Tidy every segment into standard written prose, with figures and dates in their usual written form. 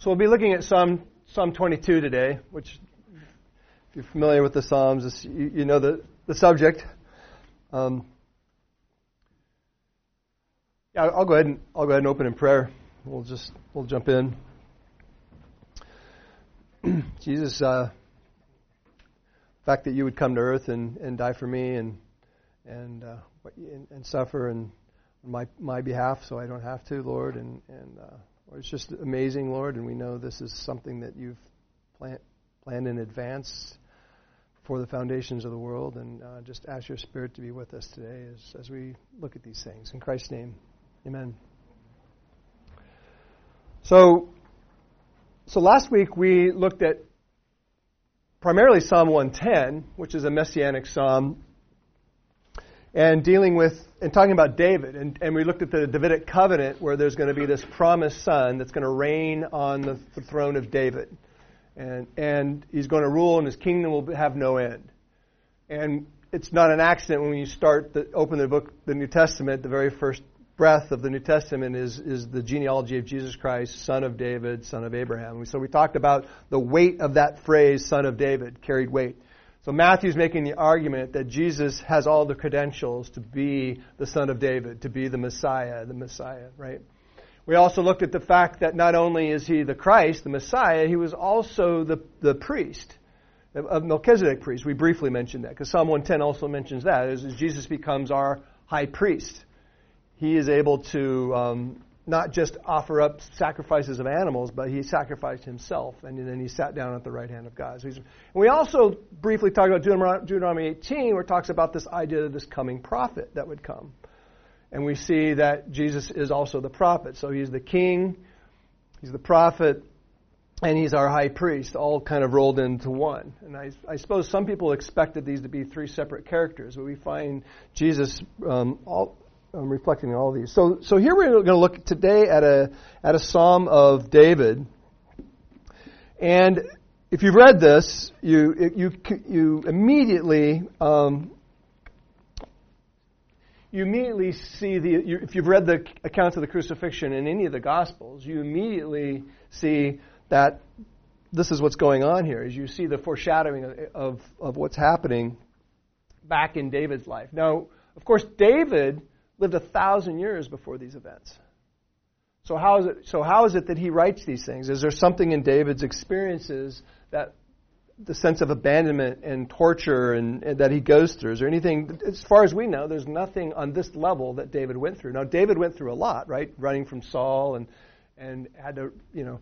So we'll be looking at Psalm 22 today, which, if you're familiar with the Psalms, you know the subject. I'll go ahead and open in prayer. We'll jump in. Jesus, the fact that you would come to earth and die for me and suffer on my behalf, so I don't have to, Lord, and it's just amazing, Lord, and we know this is something that you've planned in advance before the foundations of the world, and just ask your Spirit to be with us today as we look at these things. In Christ's name, amen. So last week we looked at primarily Psalm 110, which is a messianic psalm, and talking about David. And we looked at the Davidic covenant, where there's going to be this promised son that's going to reign on the throne of David. And he's going to rule, and his kingdom will have no end. And it's not an accident when you open the New Testament, the very first breath of the New Testament is the genealogy of Jesus Christ, son of David, son of Abraham. So we talked about the weight of that phrase, son of David, carried weight. So Matthew's making the argument that Jesus has all the credentials to be the son of David, to be the Messiah, right? We also looked at the fact that not only is he the Christ, the Messiah, he was also the priest, a Melchizedek priest. We briefly mentioned that, because Psalm 110 also mentions that, as Jesus becomes our high priest. He is able to not just offer up sacrifices of animals, but he sacrificed himself, and then he sat down at the right hand of God. And we also briefly talked about Deuteronomy 18, where it talks about this idea of this coming prophet that would come. And we see that Jesus is also the prophet. So he's the king, he's the prophet, and he's our high priest, all kind of rolled into one. And I suppose some people expected these to be three separate characters, but we find Jesus reflecting all of these. So here we're going to look today at a Psalm of David. And if you've read this, you immediately see if you've read the accounts of the crucifixion in any of the Gospels, you immediately see that this is what's going on here. As you see the foreshadowing of what's happening back in David's life. Now, of course, David lived 1,000 years before these events. So how is it that he writes these things? Is there something in David's experiences, that the sense of abandonment and torture and that he goes through? Is there anything, as far as we know, there's nothing on this level that David went through. Now, David went through a lot, right? Running from Saul and had to,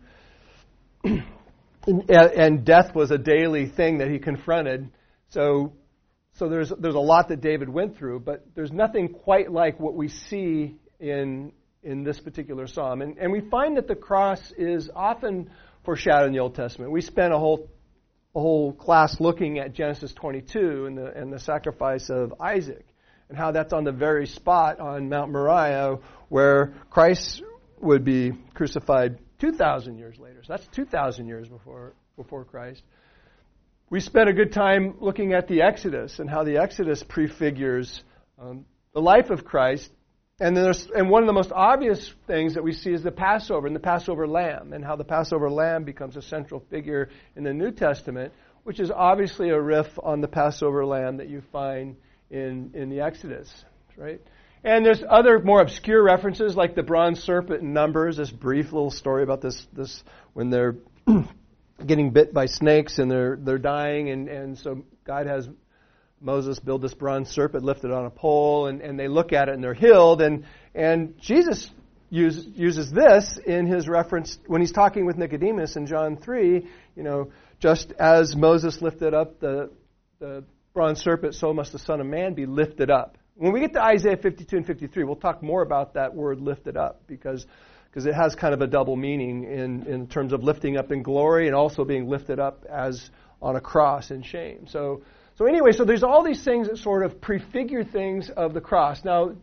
and death was a daily thing that he confronted. So there's a lot that David went through, but there's nothing quite like what we see in this particular psalm. And we find that the cross is often foreshadowed in the Old Testament. We spent a whole class looking at Genesis 22 and the sacrifice of Isaac, and how that's on the very spot on Mount Moriah where Christ would be crucified 2,000 years later. So that's 2,000 years before Christ. We spent a good time looking at the Exodus and how the Exodus prefigures the life of Christ. And one of the most obvious things that we see is the Passover and the Passover lamb, and how the Passover lamb becomes a central figure in the New Testament, which is obviously a riff on the Passover lamb that you find in the Exodus, right? And there's other more obscure references, like the bronze serpent in Numbers, this brief little story about this when they're getting bit by snakes and they're dying, and so God has Moses build this bronze serpent, lift it on a pole, and they look at it and they're healed, and Jesus uses this in his reference when he's talking with Nicodemus in John 3, just as Moses lifted up the bronze serpent, so must the Son of Man be lifted up. When we get to Isaiah 52 and 53, we'll talk more about that word lifted up, because it has kind of a double meaning in terms of lifting up in glory and also being lifted up as on a cross in shame. So there's all these things that sort of prefigure things of the cross. Now,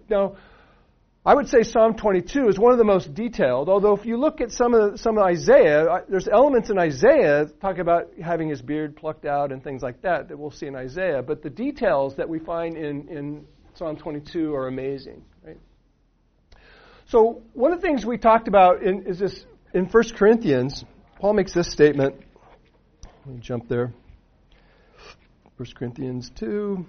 I would say Psalm 22 is one of the most detailed, although if you look at some of Isaiah, there's elements in Isaiah talk about having his beard plucked out and things like that we'll see in Isaiah, but the details that we find in Psalm 22 are amazing, right? So one of the things we talked about is this in 1 Corinthians, Paul makes this statement. Let me jump there. 1 Corinthians 2.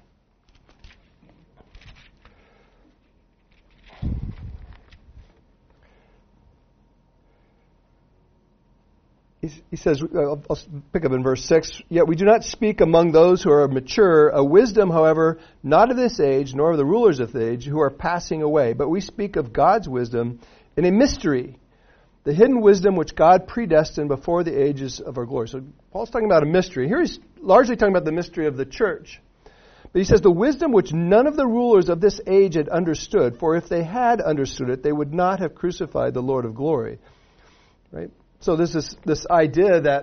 He says, I'll pick up in verse 6, "Yet we do not speak among those who are mature, a wisdom, however, not of this age, nor of the rulers of the age, who are passing away. But we speak of God's wisdom in a mystery, the hidden wisdom which God predestined before the ages of our glory." So Paul's talking about a mystery. Here he's largely talking about the mystery of the church. But he says, "The wisdom which none of the rulers of this age had understood, for if they had understood it, they would not have crucified the Lord of glory." Right? So this is this idea that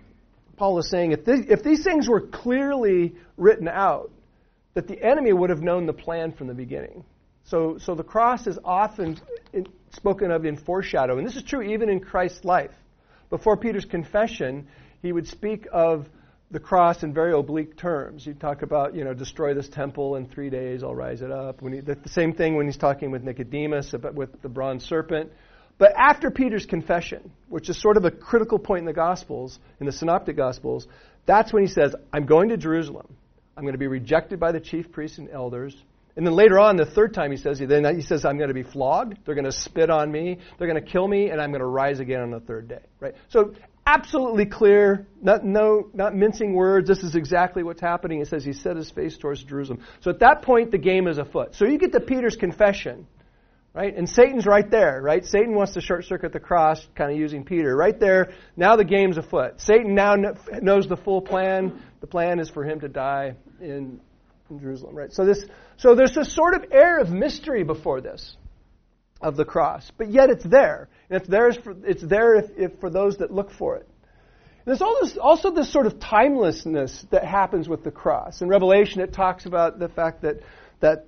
Paul is saying, if these things were clearly written out, that the enemy would have known the plan from the beginning. So the cross is often spoken of in foreshadow, and this is true even in Christ's life. Before Peter's confession, he would speak of the cross in very oblique terms. He'd talk about, destroy this temple in 3 days, I'll rise it up. The same thing when he's talking with Nicodemus about with the bronze serpent. But after Peter's confession, which is sort of a critical point in the Gospels, in the Synoptic Gospels, that's when he says, "I'm going to Jerusalem. I'm going to be rejected by the chief priests and elders." And then later on, the third time he says, "I'm going to be flogged. They're going to spit on me. They're going to kill me, and I'm going to rise again on the third day." Right? So absolutely clear, not mincing words. This is exactly what's happening. It says he set his face towards Jerusalem. So at that point, the game is afoot. So you get to Peter's confession. Right? And Satan's right there, right? Satan wants to short-circuit the cross, kind of using Peter. Right there, now the game's afoot. Satan now knows the full plan. The plan is for him to die in Jerusalem, right? So there's this sort of air of mystery before this, of the cross. But yet it's there. And it's there if for those that look for it. And there's also this sort of timelessness that happens with the cross. In Revelation, it talks about the fact that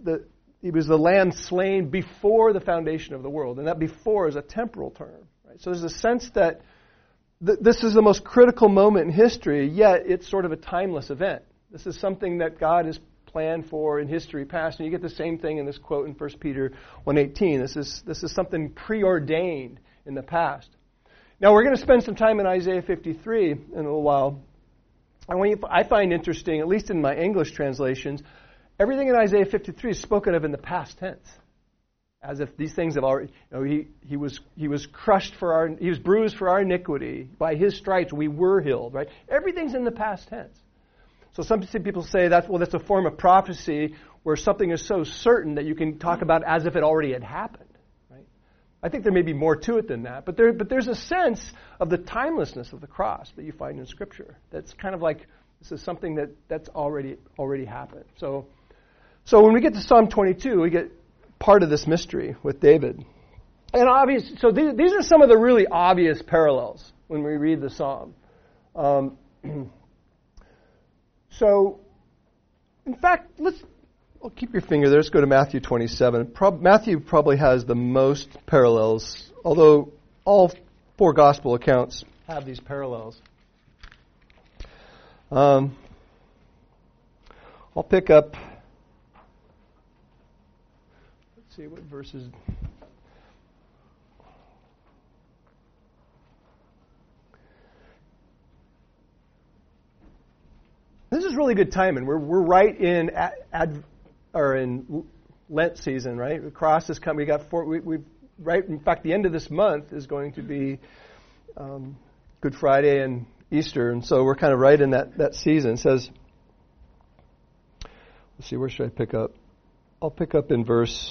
he was the lamb slain before the foundation of the world. And that before is a temporal term. Right? So there's a sense that this is the most critical moment in history, yet it's sort of a timeless event. This is something that God has planned for in history past. And you get the same thing in this quote in 1 Peter 1:18. This is something preordained in the past. Now we're going to spend some time in Isaiah 53 in a little while. And I find interesting, at least in my English translations, everything in Isaiah 53 is spoken of in the past tense, as if these things have already. He was crushed he was bruised for our iniquity. By his stripes we were healed. Right? Everything's in the past tense. So some people say that's a form of prophecy where something is so certain that you can talk about as if it already had happened. Right? I think there may be more to it than that, but there's a sense of the timelessness of the cross that you find in Scripture. That's kind of like this is something that's already happened. So when we get to Psalm 22, we get part of this mystery with David. And so these are some of the really obvious parallels when we read the Psalm. So, in fact, I'll keep your finger there. Let's go to Matthew 27. Matthew probably has the most parallels, although all 4 gospel accounts have these parallels. I'll pick up. See what verses. This is really good timing. We're right in in Lent season, right? The cross is coming. We got 4. We right. In fact, the end of this month is going to be Good Friday and Easter, and so we're kind of right in that season. It says, let's see, where should I pick up? I'll pick up in verse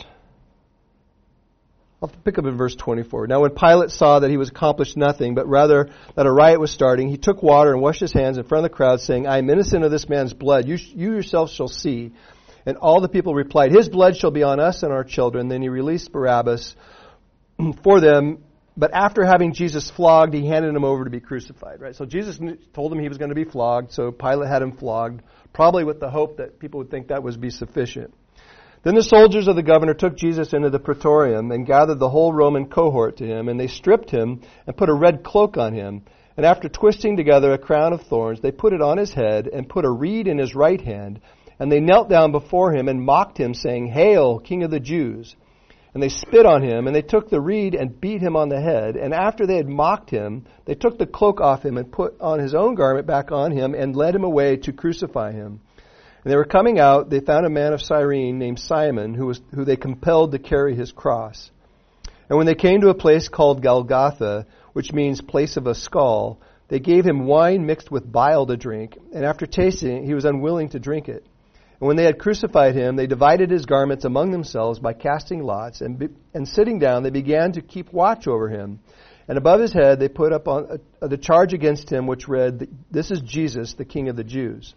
24. Now when Pilate saw that he was accomplished nothing, but rather that a riot was starting, he took water and washed his hands in front of the crowd, saying, "I am innocent of this man's blood. You yourselves shall see." And all the people replied, "His blood shall be on us and our children." Then he released Barabbas for them, but after having Jesus flogged, he handed him over to be crucified. Right? So Jesus told him he was going to be flogged, so Pilate had him flogged, probably with the hope that people would think that would be sufficient. Then the soldiers of the governor took Jesus into the praetorium and gathered the whole Roman cohort to him, and they stripped him and put a red cloak on him. And after twisting together a crown of thorns, they put it on his head and put a reed in his right hand. And they knelt down before him and mocked him, saying, "Hail, King of the Jews!" And they spit on him, and they took the reed and beat him on the head. And after they had mocked him, they took the cloak off him and put on his own garment back on him and led him away to crucify him. And they were coming out, they found a man of Cyrene named Simon, who they compelled to carry his cross. And when they came to a place called Golgotha, which means place of a skull, they gave him wine mixed with bile to drink, and after tasting it, he was unwilling to drink it. And when they had crucified him, they divided his garments among themselves by casting lots, and sitting down, they began to keep watch over him. And above his head, they put up on the charge against him, which read, "This is Jesus, the King of the Jews."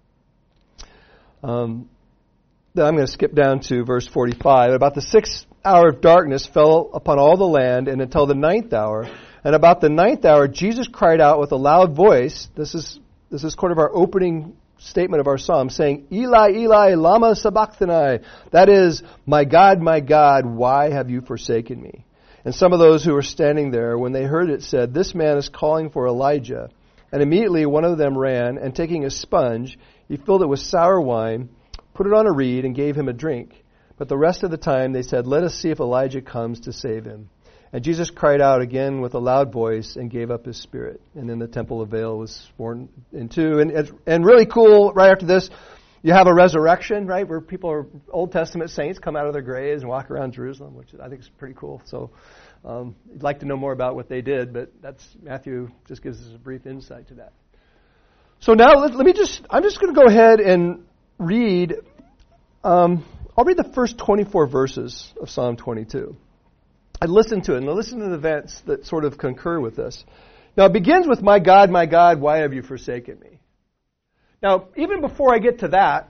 Then I'm going to skip down to verse 45. About the 6th hour of darkness fell upon all the land, and until the 9th hour. And about the 9th hour, Jesus cried out with a loud voice. This is kind of our opening statement of our psalm, saying, "Eli, Eli, lama sabachthani." That is, my God, why have you forsaken me?" And some of those who were standing there, when they heard it, said, "This man is calling for Elijah." And immediately one of them ran, and taking a sponge, he filled it with sour wine, put it on a reed, and gave him a drink. But the rest of the time they said, "Let us see if Elijah comes to save him." And Jesus cried out again with a loud voice and gave up his spirit. And then the temple of Baal was torn in two. And really cool, right after this, you have a resurrection, right, where Old Testament saints come out of their graves and walk around Jerusalem, which I think is pretty cool. So you'd like to know more about what they did, but Matthew just gives us a brief insight to that. So now I'm just going to go ahead and read. I'll read the first 24 verses of Psalm 22. I listened to it, and I listened to the events that sort of concur with this. Now, it begins with, my God, why have you forsaken me?" Now, even before I get to that,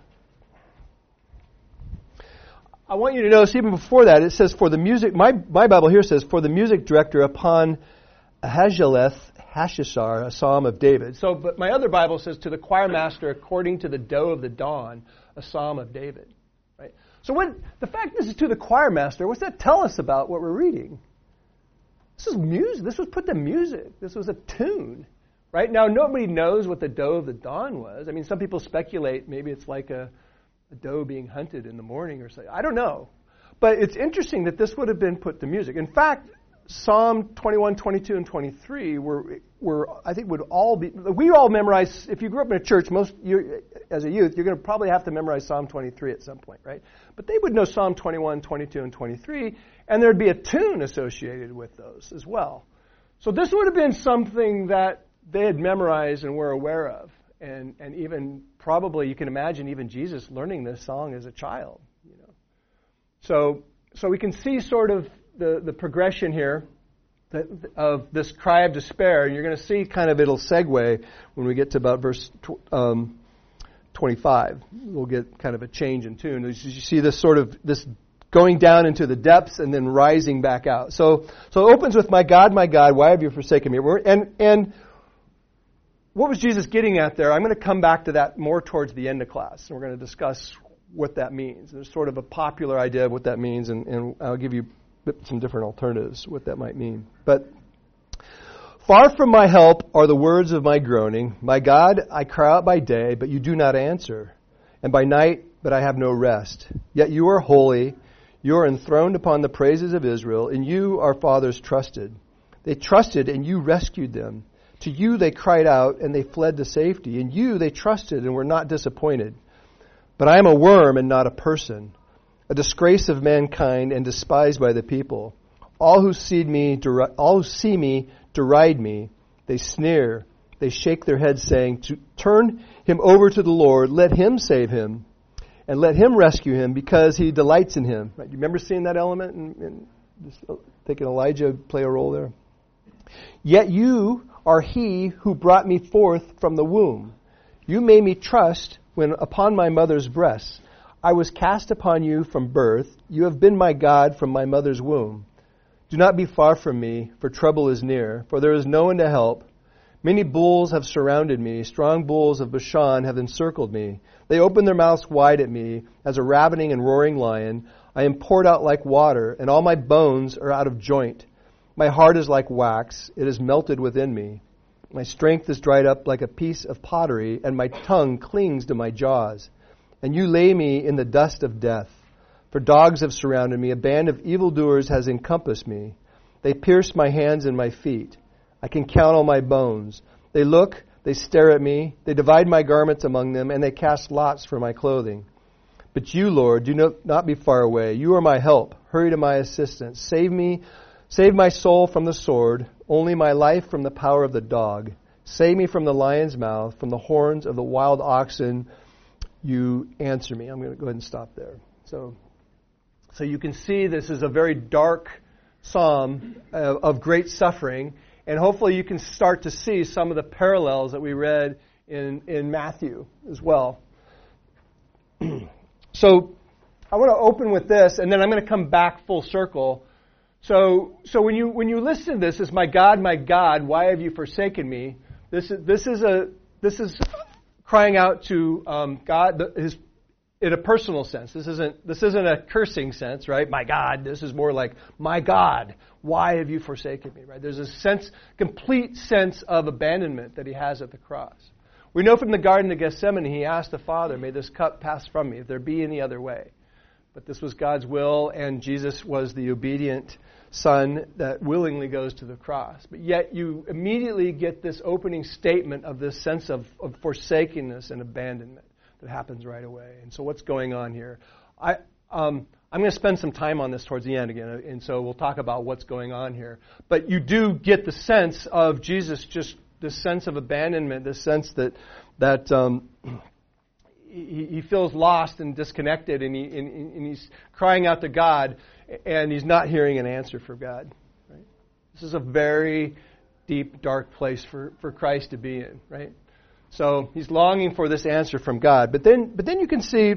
I want you to notice, even before that, it says, for the music, my Bible here says, for the music director upon Ahazjaleth Hashishar, a psalm of David. So, but my other Bible says, to the choir master according to the doe of the dawn, a psalm of David. Right? So the fact this is to the choir master, what's that tell us about what we're reading? This is music. This was put to music. This was a tune. Right? Now, nobody knows what the doe of the dawn was. I mean, some people speculate maybe it's like a doe being hunted in the morning or something. I don't know. But it's interesting that this would have been put to music. In fact, Psalm 21, 22, and 23 I think would all be, we all memorize, if you grew up in a church, as a youth, you're going to probably have to memorize Psalm 23 at some point, right? But they would know Psalm 21, 22, and 23, and there'd be a tune associated with those as well. So this would have been something that they had memorized and were aware of. And even probably you can imagine even Jesus learning this song as a child. You know. So we can see sort of the progression here of this cry of despair. And you're going to see kind of it'll segue when we get to about verse 25. We'll get kind of a change in tune. You see this sort of this going down into the depths and then rising back out. So it opens with, my God, why have you forsaken me? And what was Jesus getting at there? I'm going to come back to that more towards the end of class. And we're going to discuss what that means. There's sort of a popular idea of what that means, and I'll give you some different alternatives, what that might mean. But far from my help are the words of my groaning. My God, I cry out by day, but you do not answer. And by night, but I have no rest. Yet you are holy. You are enthroned upon the praises of Israel. In you our fathers trusted. They trusted, and you rescued them. To you they cried out, and they fled to safety. In you they trusted, and were not disappointed. But I am a worm and not a person, a disgrace of mankind and despised by the people. All who see me deride me. They sneer. They shake their heads, saying, turn him over to the Lord. Let him save him, and let him rescue him, because he delights in him. Right? You remember seeing that element in thinking Elijah play a role there? Yet you are he who brought me forth from the womb. You made me trust when upon my mother's breast. I was cast upon you from birth. You have been my God from my mother's womb. Do not be far from me, for trouble is near, for there is no one to help. Many bulls have surrounded me. Strong bulls of Bashan have encircled me. They open their mouths wide at me, as a ravening and roaring lion. I am poured out like water, and all my bones are out of joint. My heart is like wax. It is melted within me. My strength is dried up like a piece of pottery, and my tongue clings to my jaws. And you lay me in the dust of death. For dogs have surrounded me. A band of evildoers has encompassed me. They pierced my hands and my feet. I can count all my bones. They look, they stare at me. They divide my garments among them, and they cast lots for my clothing. But you, Lord, do not be far away. You are my help. Hurry to my assistance. Save me, save my soul from the sword, only my life from the power of the dog. Save me from the lion's mouth, from the horns of the wild oxen. You answer me. I'm going to go ahead and stop there. So you can see this is a very dark psalm of great suffering, and hopefully you can start to see some of the parallels that we read in Matthew as well. So I want to open with this, and then I'm going to come back full circle. So when you listen to this, is my God, why have you forsaken me? This is crying out to God in a personal sense. This isn't a cursing sense, right? My God. This is more like, my God, why have you forsaken me? Right? There's a complete sense of abandonment that he has at the cross. We know from the Garden of Gethsemane, he asked the Father, may this cup pass from me, if there be any other way. But this was God's will, and Jesus was the obedient Son that willingly goes to the cross. But yet you immediately get this opening statement of this sense of forsakenness and abandonment that happens right away. And so what's going on here? I'm going to spend some time on this towards the end again, and so we'll talk about what's going on here. But you do get the sense of Jesus, just this sense of abandonment, this sense that he feels lost and disconnected, and he's crying out to God, and he's not hearing an answer from God. Right? This is a very deep, dark place for Christ to be in, right? So he's longing for this answer from God. But then you can see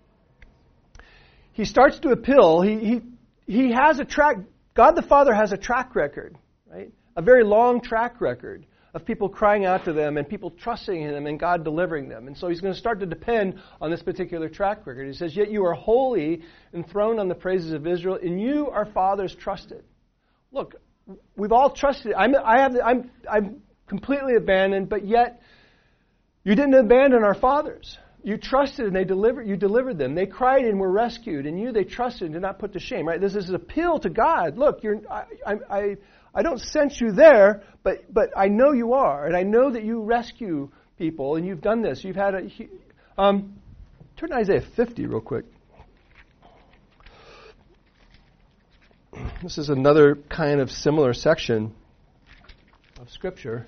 he starts to appeal. He has a track. God the Father has a track record, right? A very long track record of people crying out to them and people trusting in Him and God delivering them. And so He's going to start to depend on this particular track record. He says, "Yet you are holy, enthroned on the praises of Israel, and you, our fathers, trusted." Look, we've all trusted. I'm completely abandoned, but yet you didn't abandon our fathers. You trusted and you delivered them. They cried and were rescued, and they trusted and did not put to shame. Right? This is an appeal to God. Look, I don't sense you there, but I know you are, and I know that you rescue people, and you've done this. You've had turn to Isaiah 50 real quick. This is another kind of similar section of Scripture.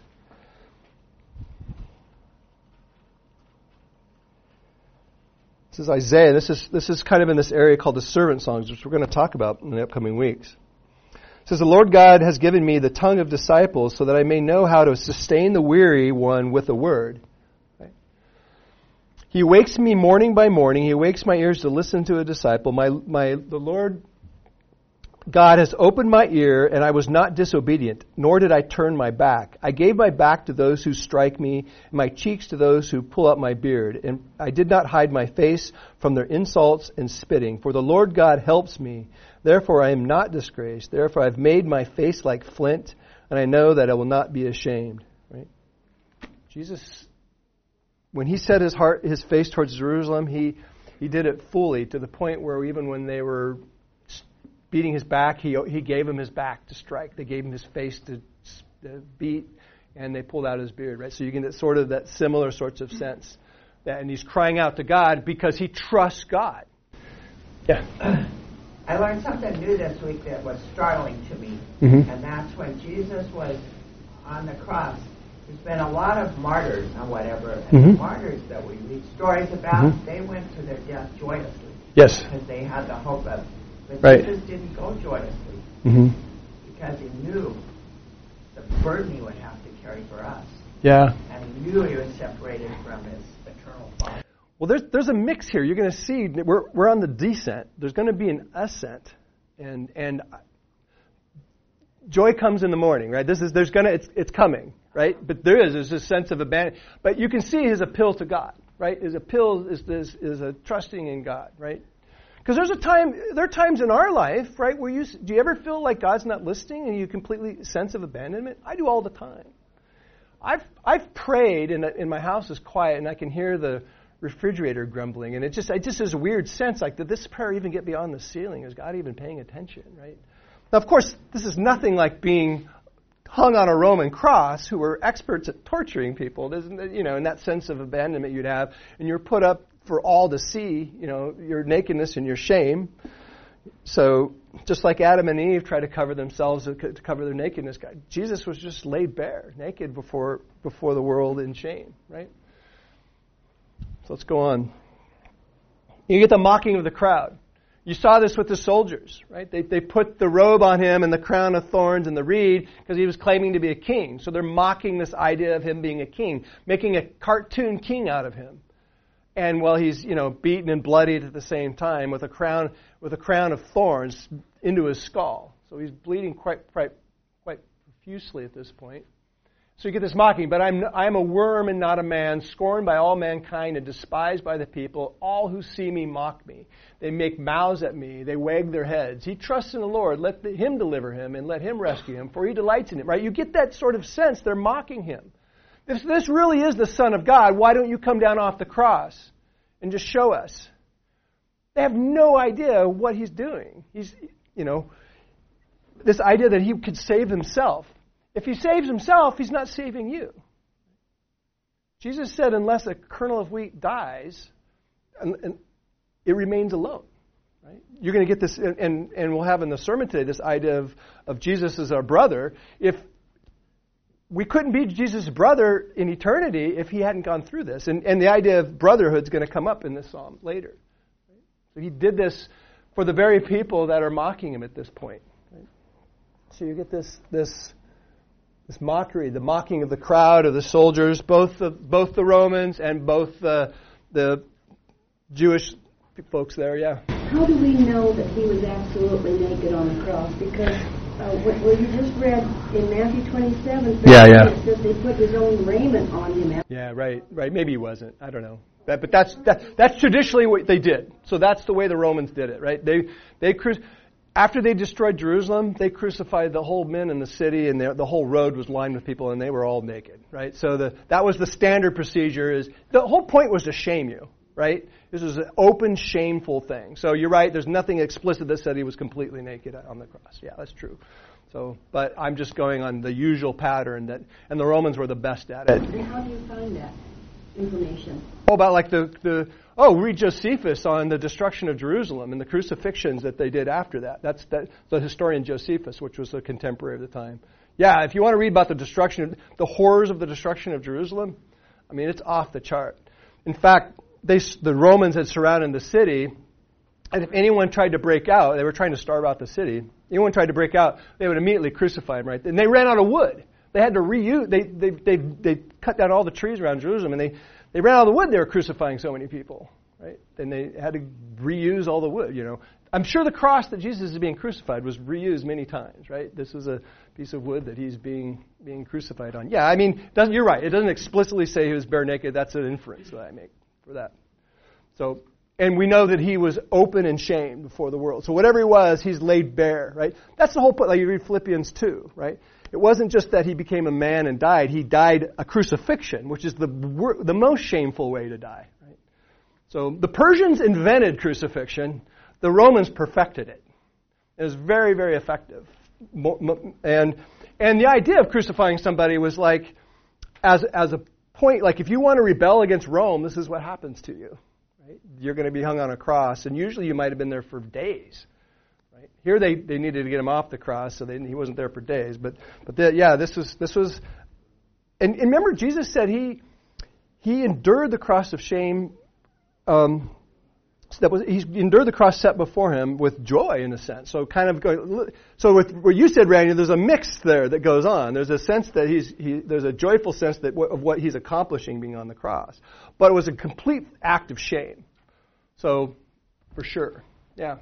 This is Isaiah. This is kind of in this area called the servant songs, which we're going to talk about in the upcoming weeks. It says, "The Lord God has given me the tongue of disciples so that I may know how to sustain the weary one with a word." Right? He wakes me morning by morning. He wakes my ears to listen to a disciple. The Lord God has opened my ear, and I was not disobedient, nor did I turn my back. I gave my back to those who strike me, and my cheeks to those who pull up my beard. And I did not hide my face from their insults and spitting. For the Lord God helps me. Therefore I am not disgraced. Therefore I have made my face like flint, and I know that I will not be ashamed. Right? Jesus, when He set His face towards Jerusalem, He did it fully, to the point where even when they were beating His back, he gave him His back to strike. They gave him His face to beat, and they pulled out His beard. Right, so you get sort of that similar sorts of sense, and He's crying out to God because he trusts God. Yeah. I learned something new this week that was startling to me, and that's when Jesus was on the cross. There's been a lot of martyrs and whatever, and the martyrs that we read stories about, they went to their death joyously. Yes. Because they had the hope of. But right. Jesus didn't go joyously because He knew the burden He would have to carry for us. Yeah. And He knew He was separated from His eternal Father. Well, there's a mix here. You're going to see we're on the descent. There's going to be an ascent, and joy comes in the morning, right? It's coming, right? But there's this sense of abandonment. But you can see His appeal to God, right? His appeal is a trusting in God, right? Because there are times in our life, right, where do you ever feel like God's not listening and you completely sense of abandonment? I do all the time. I've prayed and my house is quiet and I can hear the refrigerator grumbling. And it just is a weird sense, like, did this prayer even get beyond the ceiling? Is God even paying attention, right? Now, of course, this is nothing like being hung on a Roman cross, who were experts at torturing people. In that sense of abandonment you'd have, and you're put up for all to see, your nakedness and your shame. So, just like Adam and Eve tried to cover themselves, to cover their nakedness, Jesus was just laid bare, naked before the world in shame, right? So let's go on. You get the mocking of the crowd. You saw this with the soldiers, right? They put the robe on him and the crown of thorns and the reed because he was claiming to be a king. So they're mocking this idea of him being a king, making a cartoon king out of him. And while he's, beaten and bloodied at the same time with a crown of thorns into his skull. So he's bleeding quite profusely at this point. So you get this mocking, but I'm a worm and not a man, scorned by all mankind and despised by the people. All who see me mock me. They make mouths at me. They wag their heads. He trusts in the Lord. Let him deliver him and let him rescue him, for he delights in him. Right? You get that sort of sense. They're mocking him. If this really is the Son of God, why don't you come down off the cross and just show us? They have no idea what he's doing. He's, this idea that he could save himself. If he saves himself, he's not saving you. Jesus said, unless a kernel of wheat dies, and it remains alone. Right? You're going to get this, and we'll have in the sermon today this idea of Jesus as our brother. If we couldn't be Jesus' brother in eternity if he hadn't gone through this. And the idea of brotherhood is going to come up in this psalm later. Right? So he did this for the very people that are mocking him at this point. Right? So you get this mockery, the mocking of the crowd, of the soldiers, both the Romans and both the Jewish folks there, yeah. How do we know that he was absolutely naked on the cross? Because what you just read in Matthew 27, it says they put his own raiment on him. Yeah, right. Maybe he wasn't. I don't know. But that's traditionally what they did. So that's the way the Romans did it, right? After they destroyed Jerusalem, they crucified the whole men in the city, and the whole road was lined with people, and they were all naked, right? So that was the standard procedure. The whole point was to shame you, right? This was an open, shameful thing. So you're right, there's nothing explicit that said he was completely naked on the cross. Yeah, that's true. So, but I'm just going on the usual pattern, and the Romans were the best at it. And how do you find that information? About like read Josephus on the destruction of Jerusalem and the crucifixions that they did after that. That's the historian Josephus, which was a contemporary of the time. Yeah, if you want to read about the horrors of the destruction of Jerusalem, I mean, it's off the chart. In fact, the Romans had surrounded the city, and if anyone tried to break out, they were trying to starve out the city. Anyone tried to break out, they would immediately crucify him, right? And they ran out of wood. They had to reuse. They cut down all the trees around Jerusalem, and they ran out of the wood. They were crucifying so many people, right? And they had to reuse all the wood. I'm sure the cross that Jesus is being crucified was reused many times, right? This was a piece of wood that he's being crucified on. Yeah, I mean, you're right. It doesn't explicitly say he was bare naked. That's an inference that I make for that. So, and we know that he was open and shamed before the world. So whatever he was, he's laid bare, right? That's the whole point. Like you read Philippians 2, right? It wasn't just that he became a man and died. He died a crucifixion, which is the most shameful way to die. Right? So the Persians invented crucifixion. The Romans perfected it. It was very, very effective. And the idea of crucifying somebody was like, as a point, like if you want to rebel against Rome, this is what happens to you. Right? You're going to be hung on a cross, and usually you might have been there for days. Right? Here they needed to get him off the cross, so he wasn't there for days. But this was, and remember Jesus said he endured the cross of shame. He endured the cross set before him with joy, in a sense. So with what you said, Randy, there's a mix there that goes on. There's a sense that there's a joyful sense of what he's accomplishing being on the cross, but it was a complete act of shame. So, for sure, yeah.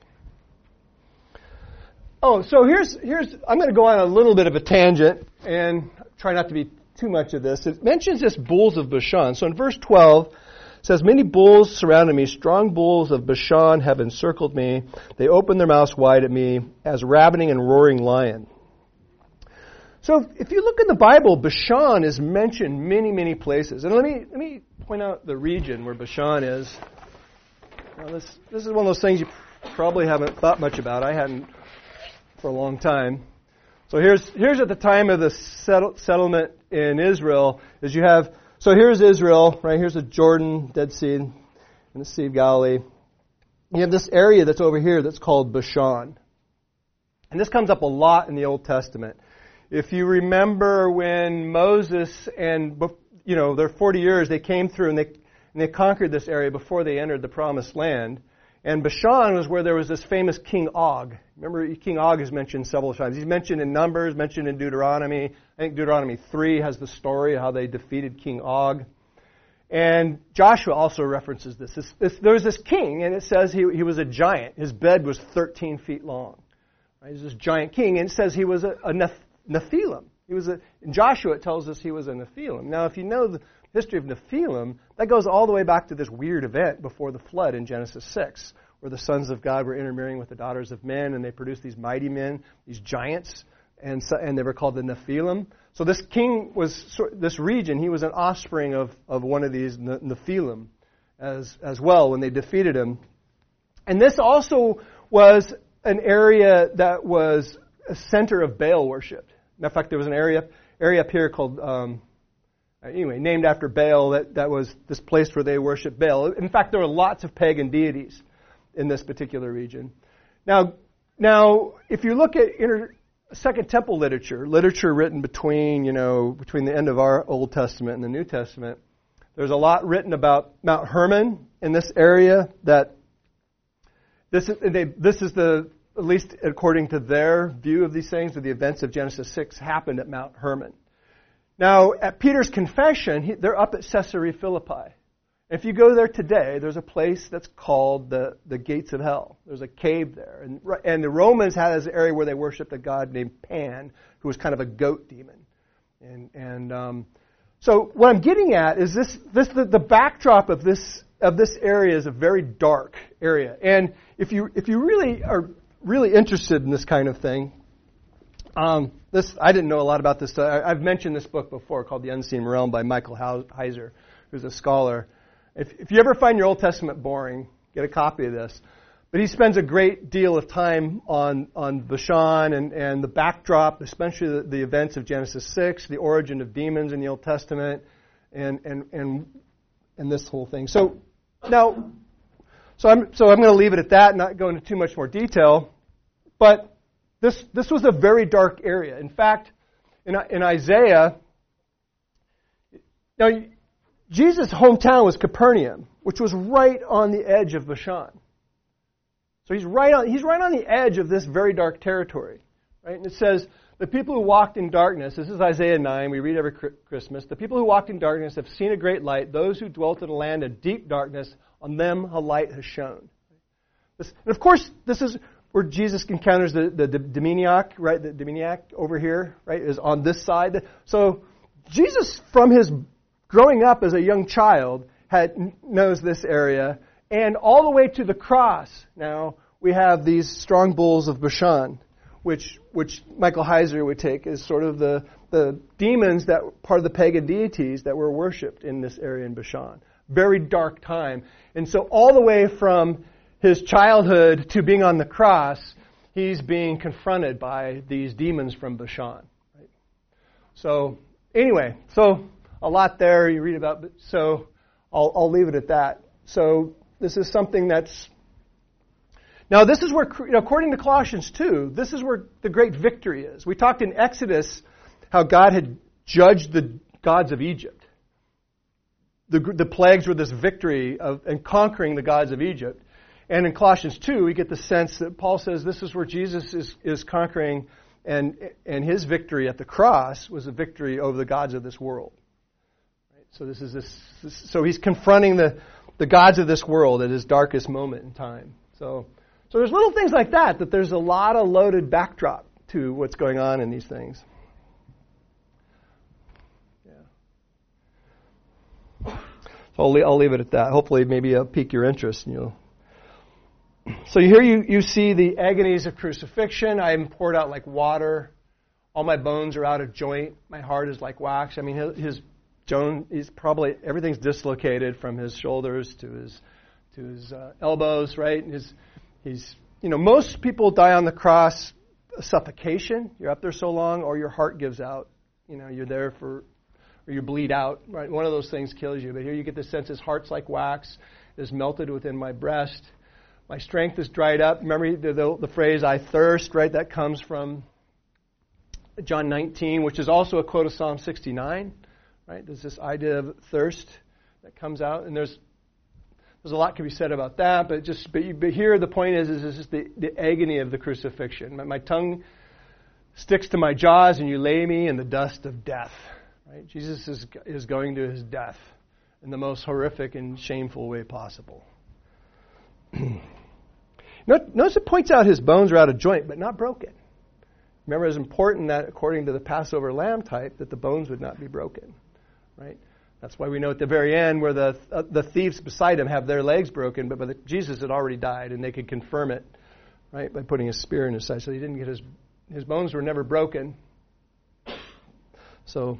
Oh, so here's I'm going to go on a little bit of a tangent and try not to be too much of this. It mentions this bulls of Bashan. So in verse 12. It says, many bulls surrounded me, strong bulls of Bashan have encircled me. They opened their mouths wide at me as ravening and roaring lion. So if you look in the Bible, Bashan is mentioned many, many places. And let me point out the region where Bashan is. Now this is one of those things you probably haven't thought much about. I hadn't for a long time. So here's at the time of the settlement in Israel, is you have, so here's Israel, right? Here's the Jordan, Dead Sea, and the Sea of Galilee. You have this area that's over here that's called Bashan. And this comes up a lot in the Old Testament. If you remember when Moses and, their 40 years, they came through and they conquered this area before they entered the Promised Land. And Bashan was where there was this famous King Og. Remember, King Og is mentioned several times. He's mentioned in Numbers, mentioned in Deuteronomy. I think Deuteronomy 3 has the story of how they defeated King Og. And Joshua also references this. There was this king, and it says he was a giant. His bed was 13 feet long. Right? He's this giant king, and it says he was a Nephilim. In Joshua, it tells us he was a Nephilim. Now, if you know the history of Nephilim, that goes all the way back to this weird event before the flood in Genesis 6, where the sons of God were intermarrying with the daughters of men, and they produced these mighty men, these giants, and they were called the Nephilim. So this king this region, he was an offspring of one of these Nephilim as well when they defeated him. And this also was an area that was a center of Baal worship. In fact, there was an area up here called, named after Baal, that was this place where they worshiped Baal. In fact, there were lots of pagan deities in this particular region. Now, if you look at Second Temple literature written between the end of our Old Testament and the New Testament, there's a lot written about Mount Hermon in this area. That this is at least according to their view of these things, the events of Genesis 6 happened at Mount Hermon. Now, at Peter's confession, they're up at Caesarea Philippi. If you go there today, there's a place that's called the Gates of Hell. There's a cave there. And the Romans had this area where they worshipped a god named Pan, who was kind of a goat demon. So what I'm getting at is the backdrop of this area is a very dark area. And if you really are really interested in this kind of thing, I didn't know a lot about this. I've mentioned this book before called The Unseen Realm by Michael Heiser, who's a scholar. If you ever find your Old Testament boring, get a copy of this. But he spends a great deal of time on Bashan and the backdrop, especially the events of Genesis 6, the origin of demons in the Old Testament, and this whole thing. So I'm going to leave it at that, not go into too much more detail. But this was a very dark area. In fact, in Isaiah, now Jesus' hometown was Capernaum, which was right on the edge of Bashan. So he's right on the edge of this very dark territory, right? And it says, the people who walked in darkness, this is Isaiah 9, we read every Christmas, the people who walked in darkness have seen a great light. Those who dwelt in a land of deep darkness, on them a light has shone. And of course, this is where Jesus encounters the demoniac, right? The demoniac over here, right, is on this side. So Jesus, from his growing up as a young child, knows this area, and all the way to the cross. Now we have these strong bulls of Bashan, which Michael Heiser would take as sort of the demons that part of the pagan deities that were worshipped in this area in Bashan. Very dark time, and so all the way from his childhood to being on the cross, he's being confronted by these demons from Bashan. Right? So anyway, a lot there you read about, so I'll leave it at that. So this is something that's... Now this is where, according to Colossians 2, this is where the great victory is. We talked in Exodus how God had judged the gods of Egypt. The plagues were this victory and conquering the gods of Egypt. And in Colossians 2, we get the sense that Paul says this is where Jesus is conquering, and his victory at the cross was a victory over the gods of this world. So so he's confronting the gods of this world at his darkest moment in time. So there's little things like that there's a lot of loaded backdrop to what's going on in these things. Yeah. So I'll leave it at that. Hopefully maybe I'll pique your interest. So here you see the agonies of crucifixion. I am poured out like water. All my bones are out of joint. My heart is like wax. I mean, he's probably, everything's dislocated from his shoulders to his elbows, right? Most people die on the cross, suffocation. You're up there so long, or your heart gives out. You're there or you bleed out, right? One of those things kills you. But here you get the sense his heart's like wax, is melted within my breast. My strength is dried up. Remember the phrase, I thirst, right? That comes from John 19, which is also a quote of Psalm 69, right? There's this idea of thirst that comes out, and there's a lot can be said about that, but here the point is just the agony of the crucifixion. My tongue sticks to my jaws, and you lay me in the dust of death. Right? Jesus is going to his death in the most horrific and shameful way possible. Notice it points out his bones are out of joint, but not broken. Remember, it's important that according to the Passover lamb type, that the bones would not be broken. Right? That's why we know at the very end where the thieves beside him have their legs broken, but Jesus had already died, and they could confirm it, right, by putting a spear in his side. So he didn't get his bones were never broken. So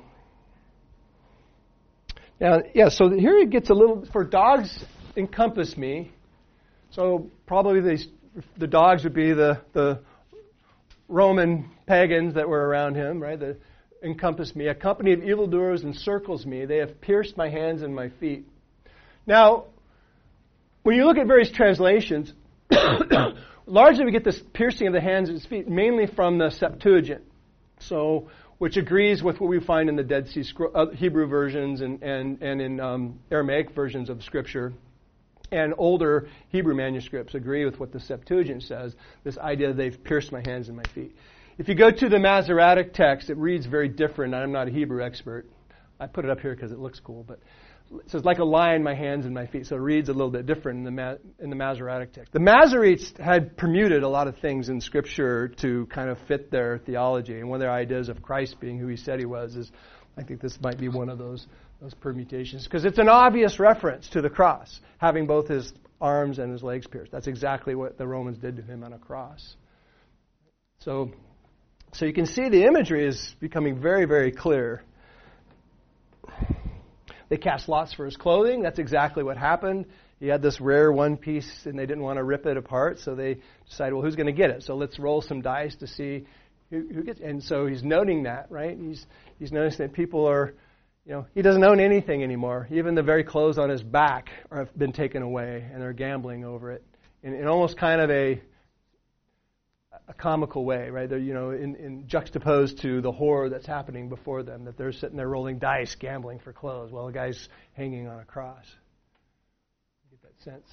now, so here it gets a little, for dogs encompass me. So probably the dogs would be the Roman pagans that were around him, right? Encompass me. A company of evildoers encircles me. They have pierced my hands and my feet. Now, when you look at various translations, largely we get this piercing of the hands and feet mainly from the Septuagint, so which agrees with what we find in the Dead Sea Hebrew versions and in Aramaic versions of Scripture. And older Hebrew manuscripts agree with what the Septuagint says, this idea that they've pierced my hands and my feet. If you go to the Masoretic text, it reads very different. I'm not a Hebrew expert. I put it up here because it looks cool, but it says, like a lion, my hands and my feet. So it reads a little bit different in the Masoretic text. The Masoretes had permuted a lot of things in Scripture to kind of fit their theology. And one of their ideas of Christ being who he said he was is, I think this might be one of those permutations. Because it's an obvious reference to the cross, having both his arms and his legs pierced. That's exactly what the Romans did to him on a cross. So you can see the imagery is becoming very, very clear. They cast lots for his clothing. That's exactly what happened. He had this rare one piece, and they didn't want to rip it apart, so they decided, well, who's going to get it? So let's roll some dice to see who gets it. And so he's noting that, right? He's noticing that people are, he doesn't own anything anymore. Even the very clothes on his back have been taken away, and they're gambling over it in almost kind of a comical way, right? They're, in juxtaposed to the horror that's happening before them, that they're sitting there rolling dice, gambling for clothes, while the guy's hanging on a cross. You get that sense.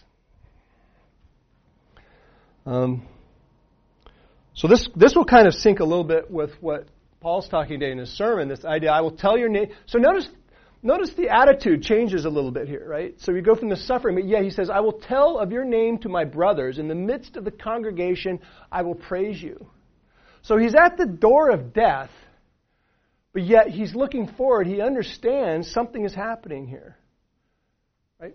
So this will kind of sync a little bit with what Paul's talking today in his sermon, this idea, I will tell your name. So notice the attitude changes a little bit here, right? So we go from the suffering, but he says, I will tell of your name to my brothers. In the midst of the congregation, I will praise you. So he's at the door of death, but yet he's looking forward. He understands something is happening here. Right?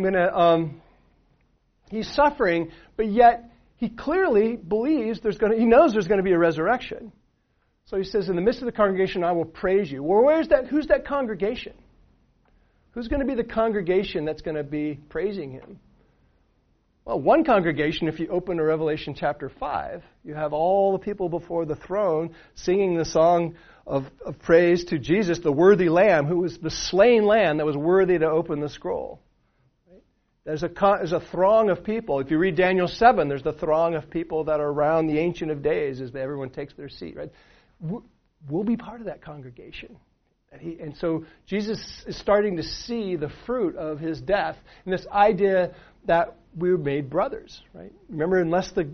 He's suffering, but yet he clearly believes he knows there's going to be a resurrection. So he says, in the midst of the congregation, I will praise you. Well, who's that congregation? Who's going to be the congregation that's going to be praising him? Well, one congregation, if you open to Revelation chapter 5, you have all the people before the throne singing the song of praise to Jesus, the worthy Lamb, who was the slain Lamb that was worthy to open the scroll. Right? There's a throng of people. If you read Daniel 7, there's the throng of people that are around the Ancient of Days as everyone takes their seat. Right? We'll be part of that congregation. And so Jesus is starting to see the fruit of his death and this idea that we were made brothers, right? Remember, unless the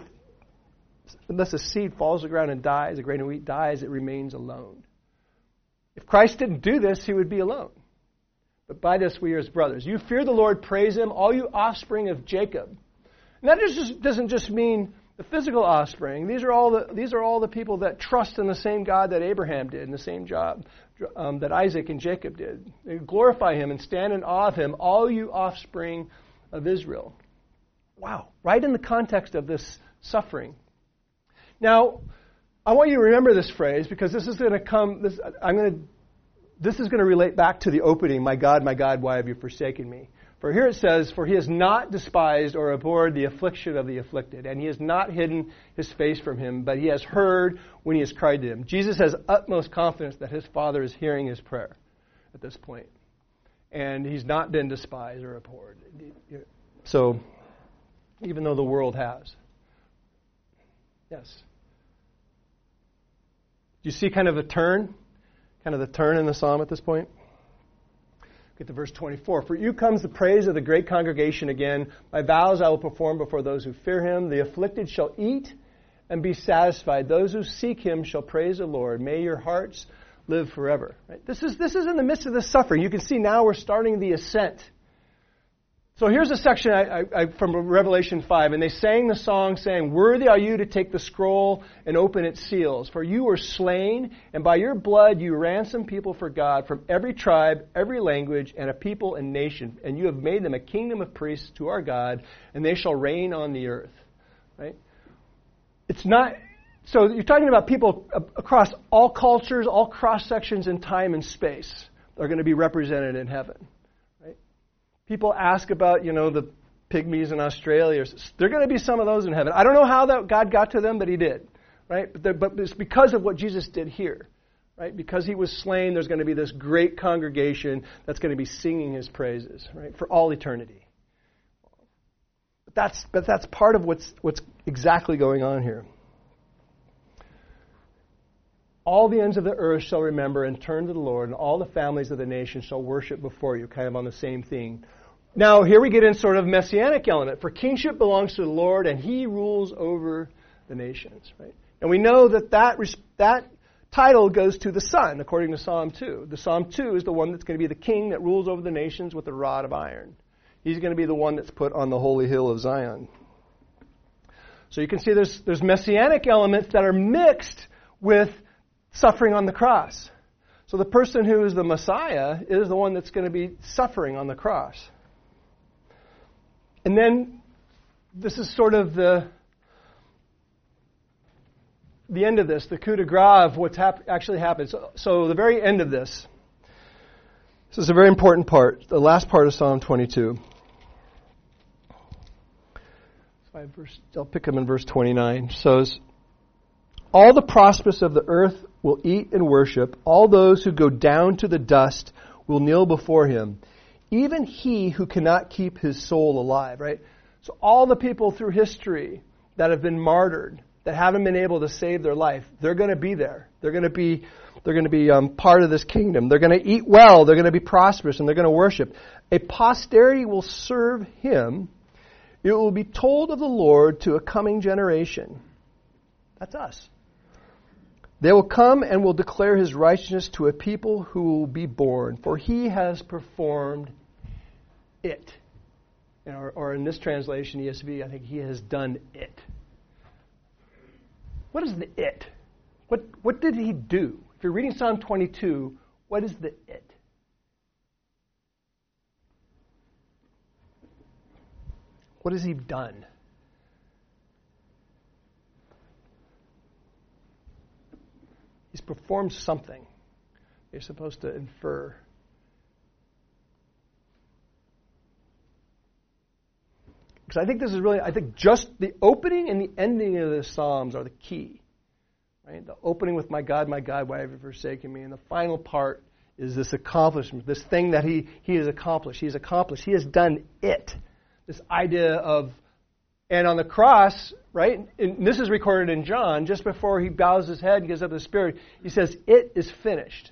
seed falls to the ground and dies, a grain of wheat dies, it remains alone. If Christ didn't do this, he would be alone. But by this we are his brothers. You fear the Lord, praise him, all you offspring of Jacob. And that doesn't just mean the physical offspring. These are all the people that trust in the same God that Abraham did, and the same job that Isaac and Jacob did. They glorify him and stand in awe of him, all you offspring of Israel. Wow. Right in the context of this suffering. Now, I want you to remember this phrase because this is going to come. I'm going to this is going to relate back to the opening, my God, why have you forsaken me? For here it says, for he has not despised or abhorred the affliction of the afflicted, and he has not hidden his face from him, but he has heard when he has cried to him. Jesus has utmost confidence that his Father is hearing his prayer at this point. And he's not been despised or abhorred. So, even though the world has. Yes. Do you see kind of the turn in the psalm at this point? Get to verse 24. For you comes the praise of the great congregation again. My vows I will perform before those who fear him. The afflicted shall eat and be satisfied. Those who seek him shall praise the Lord. May your hearts live forever. Right? This is in the midst of this suffering. You can see now we're starting the ascent. So here's a section from Revelation 5. And they sang the song saying, worthy are you to take the scroll and open its seals. For you were slain, and by your blood you ransomed people for God from every tribe, every language, and a people and nation. And you have made them a kingdom of priests to our God, and they shall reign on the earth. Right? It's not... So you're talking about people across all cultures, all cross-sections in time and space are going to be represented in heaven. People ask about, the pygmies in Australia. There are going to be some of those in heaven. I don't know how that God got to them, but he did. Right? But it's because of what Jesus did here. Right? Because he was slain, there's going to be this great congregation that's going to be singing his praises, right, for all eternity. But that's part of what's exactly going on here. All the ends of the earth shall remember and turn to the Lord, and all the families of the nations shall worship before you, kind of on the same theme. Now, here we get in sort of messianic element. For kingship belongs to the Lord, and he rules over the nations. Right? And we know that title goes to the Son, according to Psalm 2. The Psalm 2 is the one that's going to be the king that rules over the nations with a rod of iron. He's going to be the one that's put on the holy hill of Zion. So you can see there's messianic elements that are mixed with suffering on the cross. So the person who is the Messiah is the one that's going to be suffering on the cross. And then this is sort of the end of this, the coup de grace of what's actually happened. So the very end of this is a very important part, the last part of Psalm 22. I'll pick them in verse 29. So all the prosperous of the earth will eat and worship. All those who go down to the dust will kneel before him. Even he who cannot keep his soul alive, right? So all the people through history that have been martyred, that haven't been able to save their life, they're going to be there. They're going to be part of this kingdom. They're going to eat well. They're going to be prosperous, and they're going to worship. A posterity will serve him. It will be told of the Lord to a coming generation. That's us. They will come and will declare his righteousness to a people who will be born, for he has performed it. Or in this translation, ESV, I think he has done it. What is the it? What did he do? If you're reading Psalm 22, what is the it? What has he done? He's performed something. You're supposed to infer. Because I think this is really, just the opening and the ending of the Psalms are the key. Right? The opening with my God, why have you forsaken me? And the final part is this accomplishment, this thing that he has accomplished. He's accomplished. He has done it. This idea of, and on the cross, right, and this is recorded in John, just before he bows his head and gives up the spirit, he says, it is finished.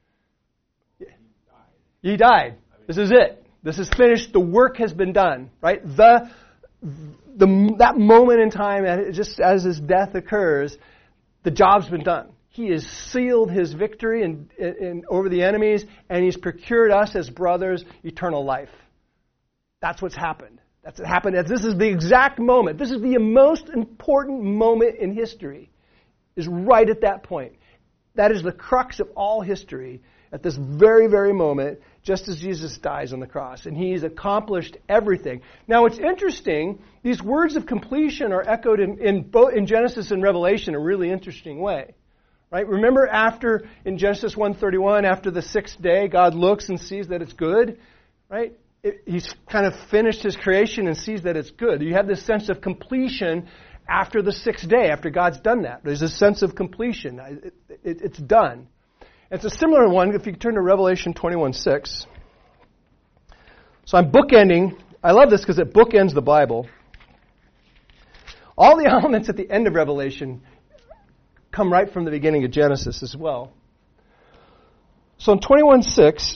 He died. This is it. This is finished. The work has been done, right? That moment in time, just as his death occurs, the job's been done. He has sealed his victory in over the enemies, and he's procured us as brothers eternal life. That's what's happened. That's what happened. This is the exact moment. This is the most important moment in history, is right at that point. That is the crux of all history at this very, very moment, just as Jesus dies on the cross. And he's accomplished everything. Now, it's interesting, these words of completion are echoed in both in Genesis and Revelation in a really interesting way. Right? Remember in Genesis 1:31, after the sixth day, God looks and sees that it's good. Right? He's kind of finished his creation and sees that it's good. You have this sense of completion after the sixth day, after God's done that. There's a sense of completion. It's done. It's a similar one if you turn to Revelation 21:6. So I'm bookending. I love this because it bookends the Bible. All the elements at the end of Revelation come right from the beginning of Genesis as well. So in 21:6,